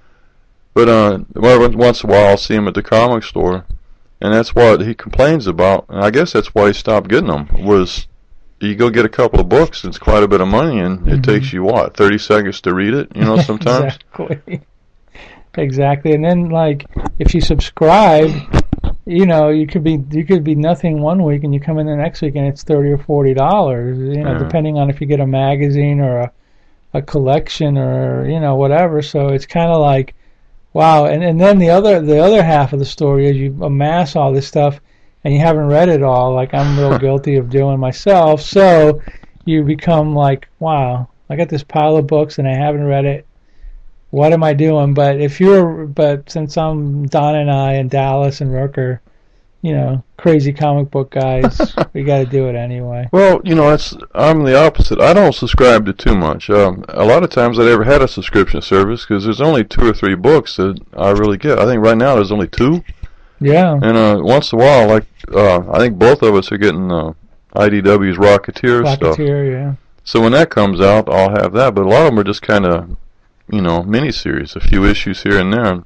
But uh, once in a while, I'll see him at the comic store, and that's what he complains about. And I guess that's why he stopped getting them. Was you go get a couple of books, it's quite a bit of money, and it Mhm. takes you what thirty seconds to read it. You know, sometimes. Exactly. Exactly. And then, like, if you subscribe, you know, you could be you could be nothing one week, and you come in the next week, and it's thirty or forty dollars. You know, Yeah. depending on if you get a magazine or a a collection or you know whatever. So it's kind of like, wow. And and then the other the other half of the story is you amass all this stuff, and you haven't read it all. Like I'm real guilty of doing myself. So you become like, wow, I got this pile of books, and I haven't read it. What am I doing? But if you're, but since I'm Don and I and Dallas and Rooker, you know, crazy comic book guys, we got to do it anyway. Well, you know, it's I'm the opposite. I don't subscribe to too much. Um, a lot of times I never had a subscription service because there's only two or three books that I really get. I think right now there's only two. Yeah. And uh, once in a while, like uh, I think both of us are getting uh, I D W's Rocketeer, stuff. Rocketeer, yeah. So when that comes out, I'll have that. But a lot of them are just kind of, you know, miniseries, a few issues here and there.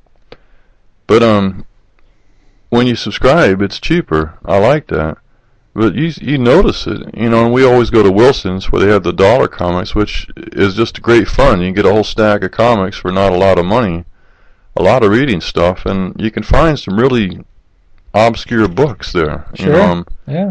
But um, when you subscribe, it's cheaper. I like that. But you you notice it, you know. And we always go to Wilson's where they have the dollar comics, which is just great fun. You can get a whole stack of comics for not a lot of money, a lot of reading stuff, and you can find some really obscure books there. Sure. You know, um, Yeah.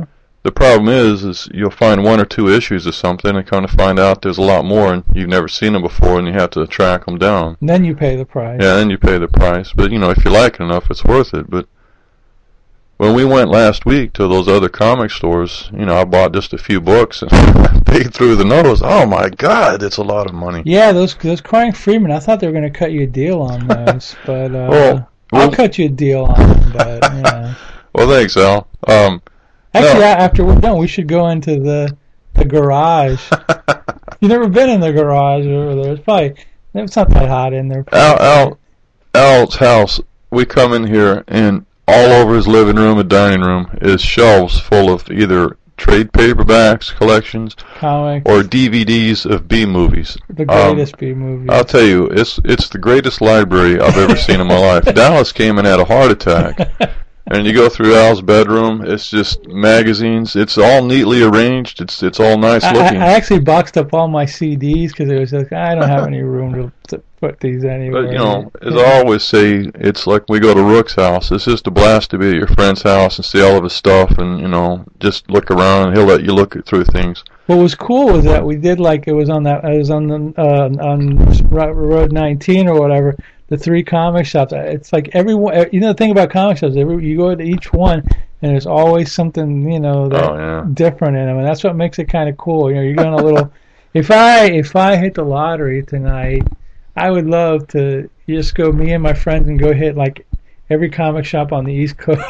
the problem is, is you'll find one or two issues of something and kind of find out there's a lot more and you've never seen them before and you have to track them down. And then you pay the price. Yeah, then you pay the price. But, you know, if you like it enough, it's worth it. But when we went last week to those other comic stores, you know, I bought just a few books and paid through the nose. Oh, my God, it's a lot of money. Yeah, those those Crying Freeman, I thought they were going to cut you a deal on those. But uh, well, I'll well, cut you a deal on them. But, yeah. Well, thanks, Al. Um, Actually, no. after we're done, we should go into the the garage. You've never been in the garage over there. It's probably, it's not that hot in there. Al, Al, Al's house, we come in here and all over his living room and dining room is shelves full of either trade paperbacks, collections, comics, or D V Ds of B movies. The greatest um, B movies. I'll tell you, it's it's the greatest library I've ever seen in my life. Dallas came and had a heart attack. And you go through Al's bedroom, it's just magazines. It's all neatly arranged. It's it's all nice I, looking. I actually boxed up all my C Ds because it was like, I don't have any room to, to put these anywhere. But, you know, as I always say, it's like we go to Rook's house. It's just a blast to be at your friend's house and see all of his stuff and, you know, just look around and he'll let you look through things. What was cool was that we did like, it was on that, it was on the, uh, on Road nineteen or whatever, the three comic shops. It's like everyone, you know, the thing about comic shops, every, you go to each one and there's always something, you know, that oh, yeah. different in them. And that's what makes it kind of cool. You know, you're going a little, if I, if I hit the lottery tonight, I would love to just go, me and my friends, and go hit like every comic shop on the East Coast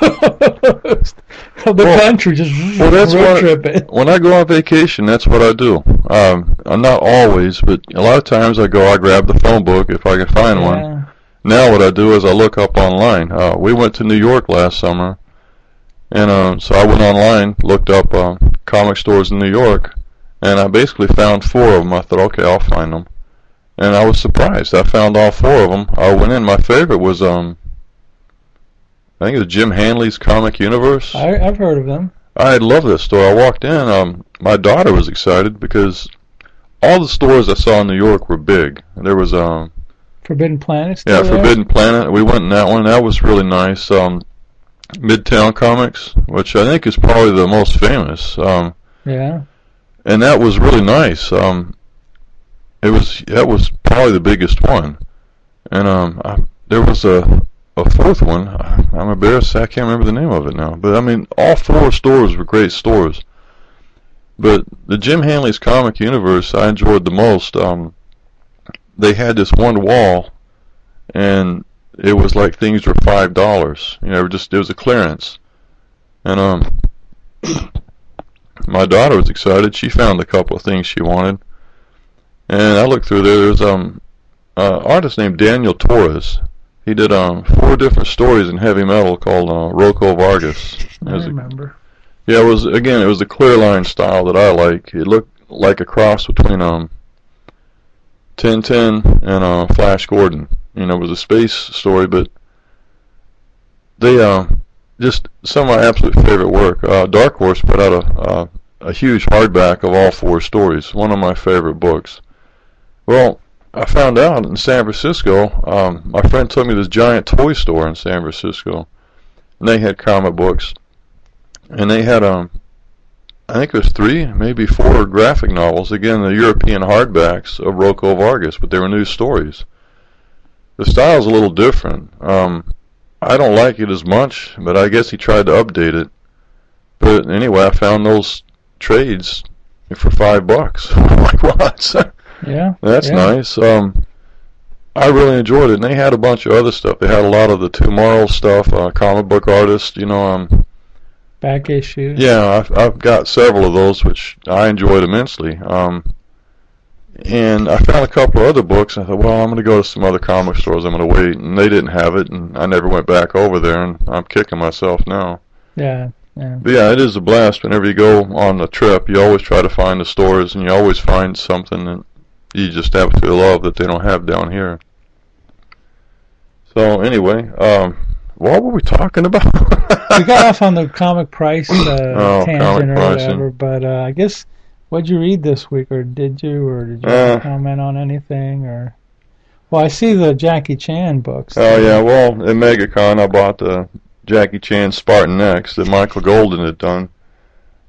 of the well, country, just well, that's road what, trip it. When I go on vacation, that's what I do. Um, I'm not always, but a lot of times I go, I grab the phone book if I can find yeah. one. Now what I do is I look up online. Uh, we went to New York last summer, and uh, so I went online, looked up uh, comic stores in New York, and I basically found four of them. I thought, okay, I'll find them. And I was surprised. I found all four of them. I went in. My favorite was, um, I think it was Jim Hanley's Comic Universe. I, I've heard of them. I love this store. I walked in. Um, my daughter was excited because all the stores I saw in New York were big. There was um, Forbidden Planet. Yeah, there? Forbidden Planet. We went in that one. That was really nice. Um, Midtown Comics, which I think is probably the most famous. Um, yeah. And that was really nice. Um, it was that was probably the biggest one. And um, I, there was a. A fourth one, I'm embarrassed, I can't remember the name of it now. But, I mean, all four stores were great stores. But the Jim Hanley's Comic Universe I enjoyed the most. Um, they had this one wall, and it was like things were five dollars. You know, it, just, it was a clearance. And um, my daughter was excited. She found a couple of things she wanted. And I looked through there. There was um, an artist named Daniel Torres. He did um, four different stories in heavy metal called uh, Rocco Vargas. I remember. A, yeah, it was again. It was the clear line style that I like. It looked like a cross between um, Tintin and uh, Flash Gordon. You know, it was a space story, but they uh, just some of my absolute favorite work. Uh, Dark Horse put out a uh, a huge hardback of all four stories. One of my favorite books. Well, I found out in San Francisco, um, my friend took me to this giant toy store in San Francisco, and they had comic books, and they had, um, I think it was three, maybe four graphic novels, again, the European hardbacks of Rocco Vargas, but they were new stories. The style's a little different. Um, I don't like it as much, but I guess he tried to update it. But anyway, I found those trades for five bucks. I'm like, what? Yeah, that's yeah. nice. Um, I really enjoyed it, and they had a bunch of other stuff. They had a lot of the Tomorrow stuff, uh, comic book artists, you know. Um, Back issues. Yeah, I've, I've got several of those, which I enjoyed immensely. Um, and I found a couple of other books, and I thought, well, I'm going to go to some other comic stores. I'm going to wait, and they didn't have it, and I never went back over there, and I'm kicking myself now. Yeah. Yeah. But yeah, it is a blast. Whenever you go on a trip, you always try to find the stores, and you always find something that you just absolutely love that they don't have down here. So anyway, um, what were we talking about? We got off on the comic price uh, oh, tangent comic or pricing. whatever, but uh, I guess, what'd you read this week, or did you, or did you uh, comment on anything, or? Well, I see the Jackie Chan books. Oh yeah, well, at MegaCon I bought the Jackie Chan Spartan X that Michael Golden had done.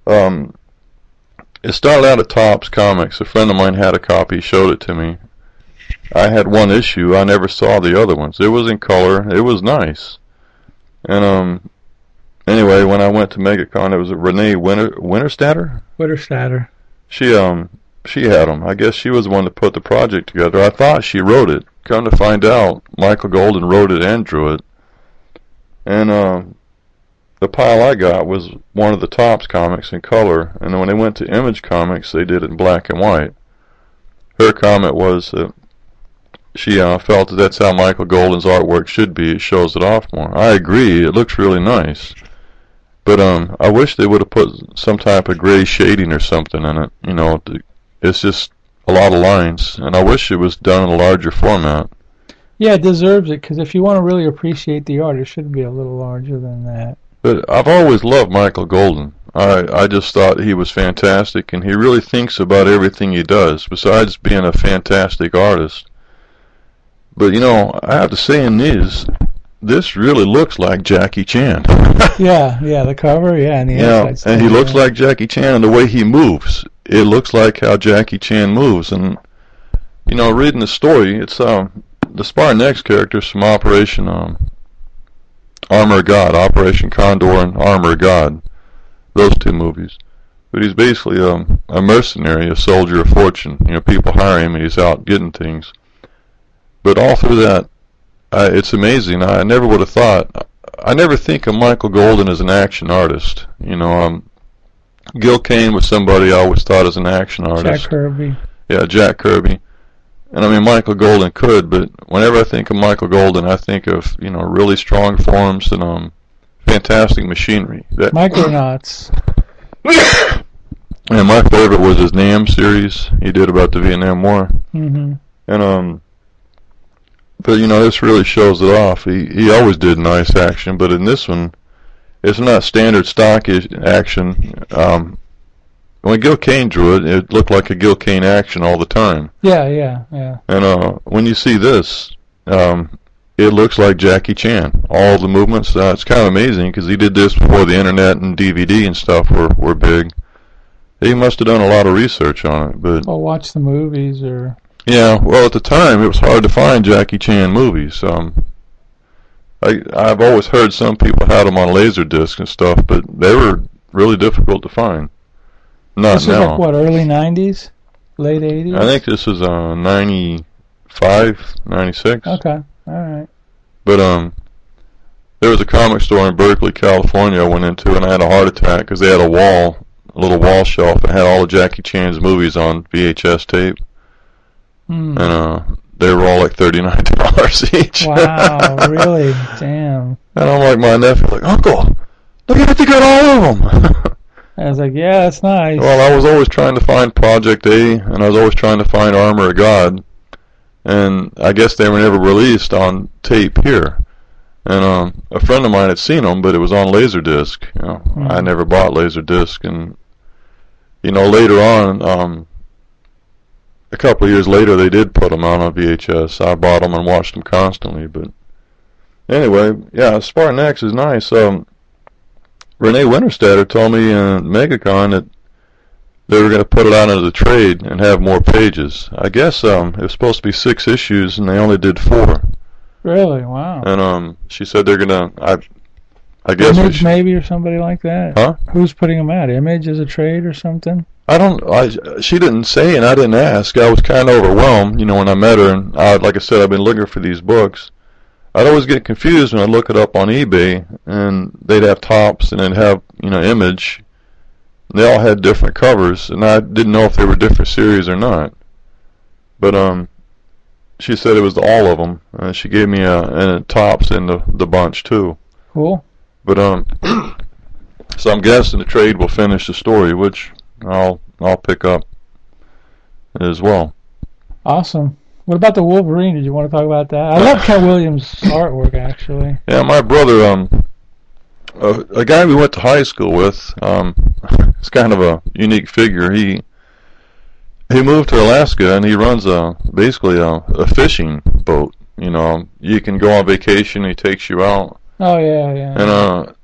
um, it started out at Topps Comics. A friend of mine had a copy, showed it to me. I had one issue. I never saw the other ones. It was in color. It was nice. And um, anyway, when I went to MegaCon, it was Renee Winter Winterstatter. Winterstatter. She um she had them. I guess she was the one that put the project together. I thought she wrote it. Come to find out, Michael Golden wrote it and drew it. And um, the pile I got was one of the Topps comics in color. And then when they went to Image Comics, they did it in black and white. Her comment was that she uh, felt that that's how Michael Golden's artwork should be. It shows it off more. I agree. It looks really nice. But um, I wish they would have put some type of gray shading or something in it. You know, it's just a lot of lines, and I wish it was done in a larger format. Yeah, it deserves it, because if you want to really appreciate the art, it should be a little larger than that. But I've always loved Michael Golden. I I just thought he was fantastic, and he really thinks about everything he does, besides being a fantastic artist. But, you know, I have to say in these, this really looks like Jackie Chan. yeah, yeah, the cover, yeah, and the yeah, inside and he stuff, looks yeah. like Jackie Chan, and the way he moves, it looks like how Jackie Chan moves. And, you know, reading the story, it's um the Spartan X characters from Operation um, Armor of God, Operation Condor and Armor of God, those two movies. But he's basically um, a mercenary, a soldier of fortune. You know, people hire him, and he's out getting things. But all through that, uh, it's amazing. I never would have thought. I never think of Michael Golden as an action artist. You know, um, Gil Kane was somebody I always thought as an action artist. Jack Kirby. Yeah, Jack Kirby. And I mean, Michael Golden could, but whenever I think of Michael Golden, I think of, you know, really strong forms and um, fantastic machinery. That Micronauts. And my favorite was his Nam series he did about the Vietnam War. Mm-hmm. And um. But, you know, this really shows it off. He he always did nice action, but in this one, it's not standard stock action. Um, when Gil Kane drew it, it looked like a Gil Kane action all the time. Yeah, yeah, yeah. And uh, when you see this, um, it looks like Jackie Chan. All the movements, uh, it's kind of amazing, because he did this before the internet and D V D and stuff were, were big. He must have done a lot of research on it. But Well, watch the movies or... Yeah, well, at the time, it was hard to find Jackie Chan movies. Um, I, I've always heard some people had them on Laserdisc and stuff, but they were really difficult to find. Not this now. This is like, what, early nineties? Late eighties? I think this is uh, ninety-five, ninety-six. Okay, alright. But um, there was a comic store in Berkeley, California I went into, and I had a heart attack because they had a wall, a little wall shelf, that had all of Jackie Chan's movies on V H S tape. Mm. And uh, they were all like thirty-nine dollars each. Wow, really? Damn. And I'm like, my nephew, like, Uncle, look at it, they got all of them. I was like, yeah, that's nice. Well, I was always trying to find Project A, and I was always trying to find Armor of God. And I guess they were never released on tape here. And um, a friend of mine had seen them, but it was on Laserdisc. You know, mm. I never bought Laserdisc. And, you know, later on... Um, A couple of years later, they did put them out on V H S. I bought them and watched them constantly. But anyway, yeah, Spartan X is nice. Um, Renee Winterstatter told me in MegaCon that they were going to put it out into the trade and have more pages. I guess um, it was supposed to be six issues, and they only did four. Really? Wow. And um, she said they're going to... I I guess Image maybe or somebody like that? Huh? Who's putting them out? Image as a trade or something? I don't. I she didn't say, and I didn't ask. I was kind of overwhelmed, you know, when I met her. And I, like I said, I've been looking for these books. I'd always get confused when I look it up on eBay, and they'd have Topps and they'd have, you know, Image. They all had different covers, and I didn't know if they were different series or not. But um, she said it was all of them, and she gave me a, a Topps in the the bunch too. Cool. But um, so I'm guessing the trade will finish the story, which I'll I'll pick up as well. Awesome. What about the Wolverine? Did you want to talk about that? I love Ken Williams' artwork, actually. Yeah, my brother, um, a, a guy we went to high school with, um, it's kind of a unique figure. He he moved to Alaska, and he runs a basically a, a fishing boat. You know, you can go on vacation, he takes you out. Oh yeah, yeah. And uh,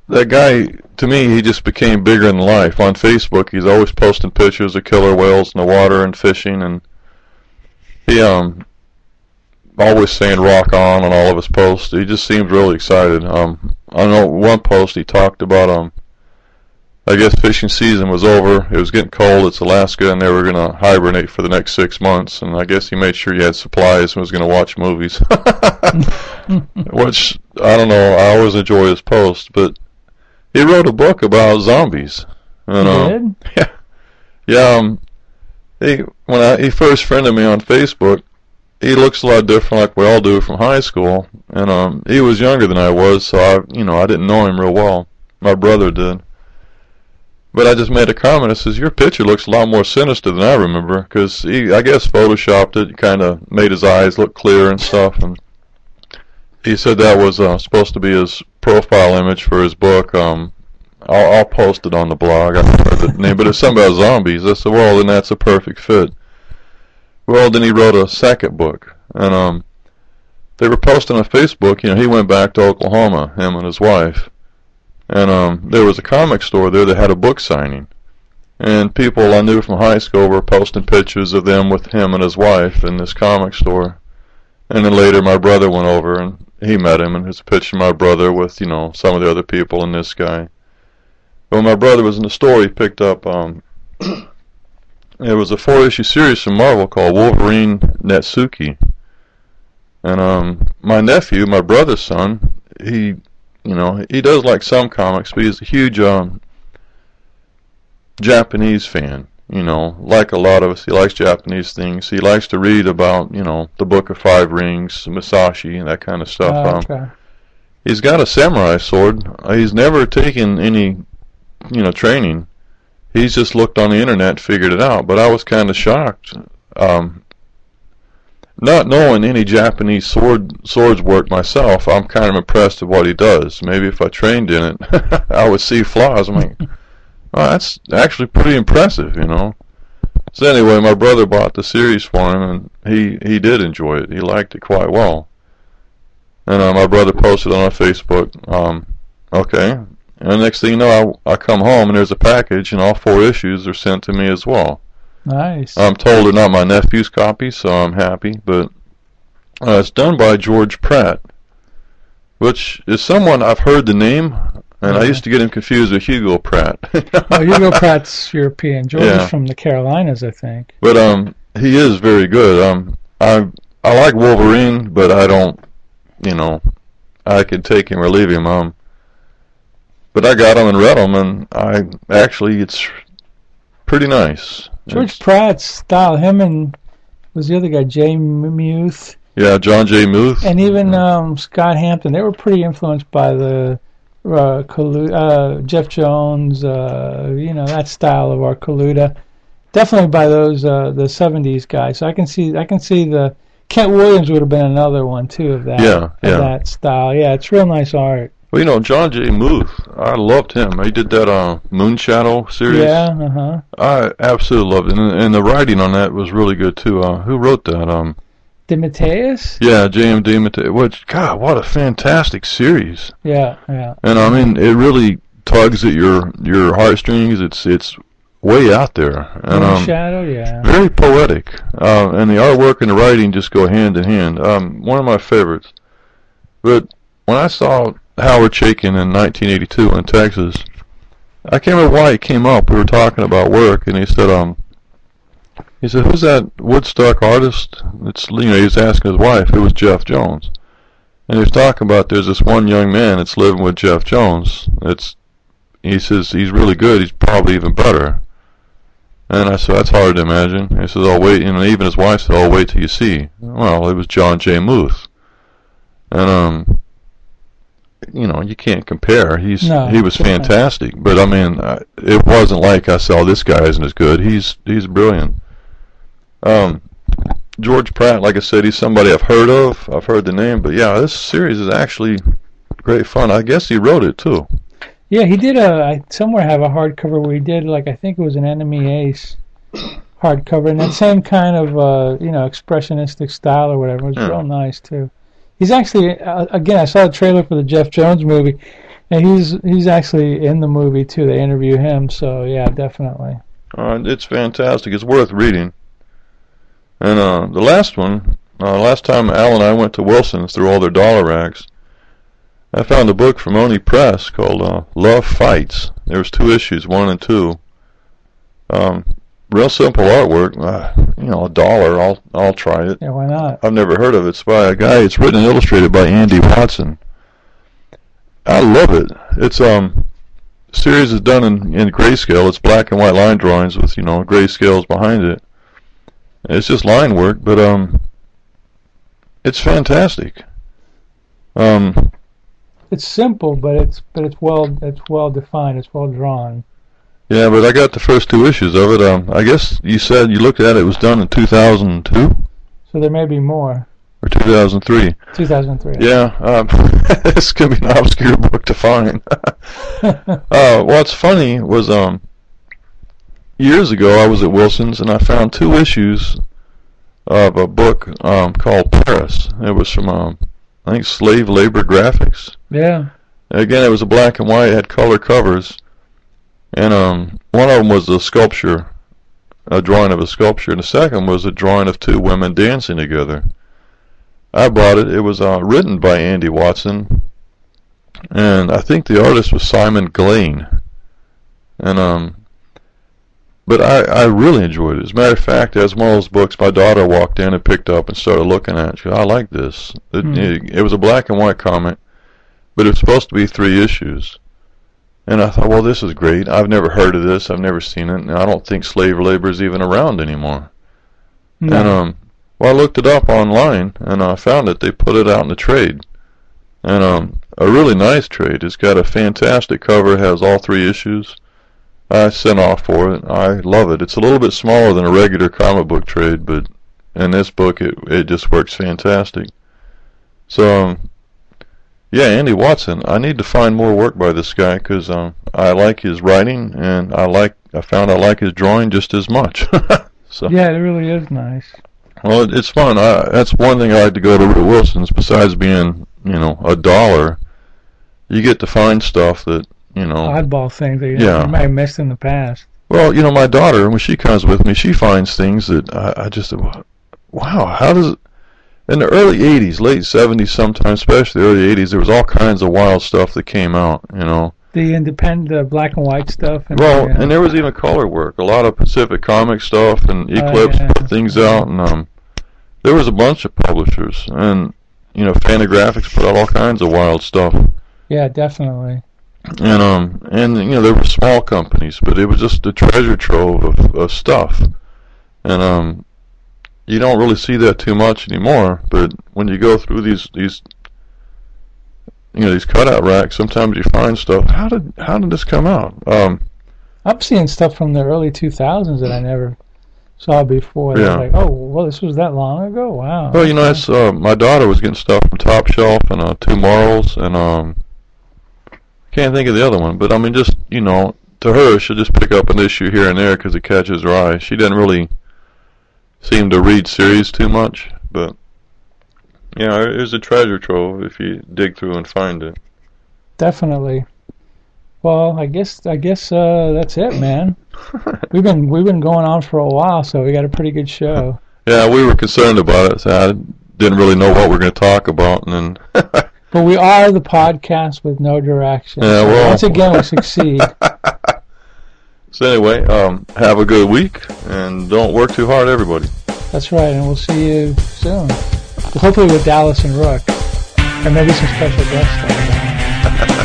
that guy, to me, he just became bigger in life. On Facebook, he's always posting pictures of killer whales in the water and fishing, and he um always saying rock on on all of his posts. He just seems really excited. Um, I know one post he talked about, um, I guess fishing season was over. It was getting cold. It's Alaska, and they were going to hibernate for the next six months. And I guess he made sure he had supplies and was going to watch movies. Which, I don't know, I always enjoy his posts. But he wrote a book about zombies. And, he um, did? Yeah. Yeah, um, he, when I, he first friended me on Facebook, he looks a lot different like we all do from high school. And um, he was younger than I was, so I, you know, I didn't know him real well. My brother did. But I just made a comment. I says, your picture looks a lot more sinister than I remember, because he, I guess, photoshopped it, kind of made his eyes look clear and stuff. And he said that was uh, supposed to be his profile image for his book. Um, I'll, I'll post it on the blog. I don't remember the name, but it's something about zombies. I said, well, then that's a perfect fit. Well, then he wrote a second book, and um, they were posting on Facebook. You know, he went back to Oklahoma, him and his wife. And um, there was a comic store there that had a book signing. And people I knew from high school were posting pictures of them with him and his wife in this comic store. And then later my brother went over and he met him, and there's a picture of my brother with, you know, some of the other people and this guy. But when my brother was in the store, he picked up, um, it was a four-issue series from Marvel called Wolverine Netsuki. And um, my nephew, my brother's son, he... You know, he does like some comics, but he's a huge um, Japanese fan. You know, like a lot of us, he likes Japanese things. He likes to read about, you know, the Book of Five Rings, Musashi, and that kind of stuff. Oh, okay. Um, he's got a samurai sword. Uh, he's never taken any, you know, training. He's just looked on the internet and figured it out. But I was kind of shocked. Um, Not knowing any Japanese sword swords work myself, I'm kind of impressed with what he does. Maybe if I trained in it, I would see flaws. I'm like, well, that's actually pretty impressive, you know. So anyway, my brother bought the series for him, and he, he did enjoy it. He liked it quite well. And uh, my brother posted on our Facebook, um, okay. And the next thing you know, I, I come home, and there's a package, and all four issues are sent to me as well. Nice. I'm told they're not my nephew's copy, so I'm happy. But uh, it's done by George Pratt, which is someone I've heard the name, and yeah. I used to get him confused with Hugo Pratt. Oh, Hugo Pratt's European. George yeah. is from the Carolinas, I think. But um, he is very good. Um, I I like Wolverine, but I don't, you know, I could take him or leave him. Um, but I got him and read him, and I actually it's pretty nice. George it's, Pratt's style, him and was the other guy, Jay Muth. Yeah, John J. Muth. And even um, Scott Hampton, they were pretty influenced by the uh, Kalu- uh, Jeff Jones, uh, you know, that style of our Kaluta. Definitely by those uh, the seventies guys. So I can see, I can see the Kent Williams would have been another one too of that. Yeah, yeah. Of that style. Yeah, it's real nice art. Well, you know, John J. Muth, I loved him. He did that uh, Moonshadow series. Yeah, uh-huh. I absolutely loved it. And, and the writing on that was really good, too. Uh, who wrote that? Um, DeMatteis? Yeah, J M DeMatteis. Which, God, what a fantastic series. Yeah, yeah. And, I mean, it really tugs at your, your heartstrings. It's it's way out there. And, um, Moonshadow, yeah. Very poetic. Uh, and the artwork and the writing just go hand in hand. Um, one of my favorites. But when I saw Howard Chaykin in nineteen eighty-two in Texas, I can't remember why he came up. We were talking about work, and he said, um, he said, who's that Woodstock artist? It's, you know, he was asking his wife. It was Jeff Jones. And he was talking about there's this one young man that's living with Jeff Jones. It's, he says, he's really good. He's probably even better. And I said, that's hard to imagine. He says, oh, wait. And even his wife said, oh, wait till you see. Well, it was John J. Muth. And, um, you know, you can't compare. He's no, he was fantastic, but I mean, uh, it wasn't like I saw this guy isn't as good. He's he's brilliant. Um, George Pratt, like I said, he's somebody I've heard of. I've heard the name, but yeah, this series is actually great fun. I guess he wrote it too. Yeah, he did a. I somewhere have a hardcover where he did like I think it was an Enemy Ace hardcover, and that same kind of uh, you know expressionistic style or whatever. It was yeah. real nice too. He's actually, uh, again, I saw a trailer for the Jeff Jones movie. And he's he's actually in the movie too. They interview him, so yeah, definitely. Uh, it's fantastic. It's worth reading. And uh, the last one, uh, last time Al and I went to Wilson's through all their dollar racks, I found a book from Oni Press called uh, Love Fights. There was two issues, one and two. Um, real simple artwork. Uh, you know, a dollar. I'll I'll try it. Yeah, why not? I've never heard of it. It's by a guy. It's written and illustrated by Andy Watson. I love it. It's um, the series is done in in grayscale. It's black and white line drawings with you know grayscales behind it. It's just line work, but um, it's fantastic. Um. It's simple, but it's but it's well it's well defined. It's well drawn. Yeah, but I got the first two issues of it. Um, I guess you said you looked at it. It was done in two thousand two. So there may be more. Or two thousand three. two thousand three. Yeah, um, this could be an obscure book to find. uh, what's funny was um, years ago I was at Wilson's and I found two issues of a book um, called Paris. It was from um, I think Slave Labor Graphics. Yeah. Again, it was a black and white. It had color covers. And um, one of them was a sculpture, a drawing of a sculpture, and the second was a drawing of two women dancing together. I bought it. It was uh, written by Andy Watson, and I think the artist was Simon Glane. And um, but I, I really enjoyed it. As a matter of fact, as one of those books, my daughter walked in and picked up and started looking at it. She said, I like this. It, Hmm. it, it was a black and white comic, but it was supposed to be three issues. And I thought, well, this is great. I've never heard of this. I've never seen it. And I don't think slave labor is even around anymore. No. And um, well, I looked it up online, and I found it. They put it out in the trade. And um, a really nice trade. It's got a fantastic cover. It has all three issues. I sent off for it. I love it. It's a little bit smaller than a regular comic book trade, but in this book, it it just works fantastic. So, um, yeah, Andy Watson. I need to find more work by this guy because um, I like his writing, and I like. I found I like his drawing just as much. So Yeah, it really is nice. well, it, it's fun. I, that's one thing I like to go to Wilson's. Besides being, you know, a dollar, you get to find stuff that you know. Oddball things that you, Yeah. you might have missed in the past. Well, you know, my daughter, when she comes with me, she finds things that I, I just, wow, how does it, in the early eighties, late seventies sometimes, especially the early eighties, there was all kinds of wild stuff that came out, you know. The independent uh, black and white stuff. And Well, the, uh, and there was even color work, a lot of Pacific Comic stuff, and Eclipse yeah. put things out, and um, there was a bunch of publishers, and, you know, Fantagraphics put out all kinds of wild stuff. yeah, definitely. And um and you know there were small companies, but it was just a treasure trove of, of stuff. And um you don't really see that too much anymore. But when you go through these these you know these cutout racks, sometimes you find stuff. How did how did this come out? Um, I'm seeing stuff from the early two thousands that I never saw before. Yeah. Like, oh, well, this was that long ago. Wow. well, you know, it's uh, my daughter was getting stuff from Top Shelf and uh, Two Morals and um. Can't think of the other one, but I mean, just you know, to her, she'll just pick up an issue here and there because it catches her eye. She doesn't really seem to read series too much, but yeah, there's a treasure trove if you dig through and find it. Definitely. Well, I guess I guess uh, that's it, man. we've been we've been going on for a while, so we got a pretty good show. Yeah, we were concerned about it. So I didn't really know what we we're going to talk about, and then. But we are the podcast with no direction. Yeah, So well. once again, we succeed. So anyway, um, have a good week, and don't work too hard, everybody. That's right, and we'll see you soon. Hopefully with Dallas and Rook, and maybe some special guests.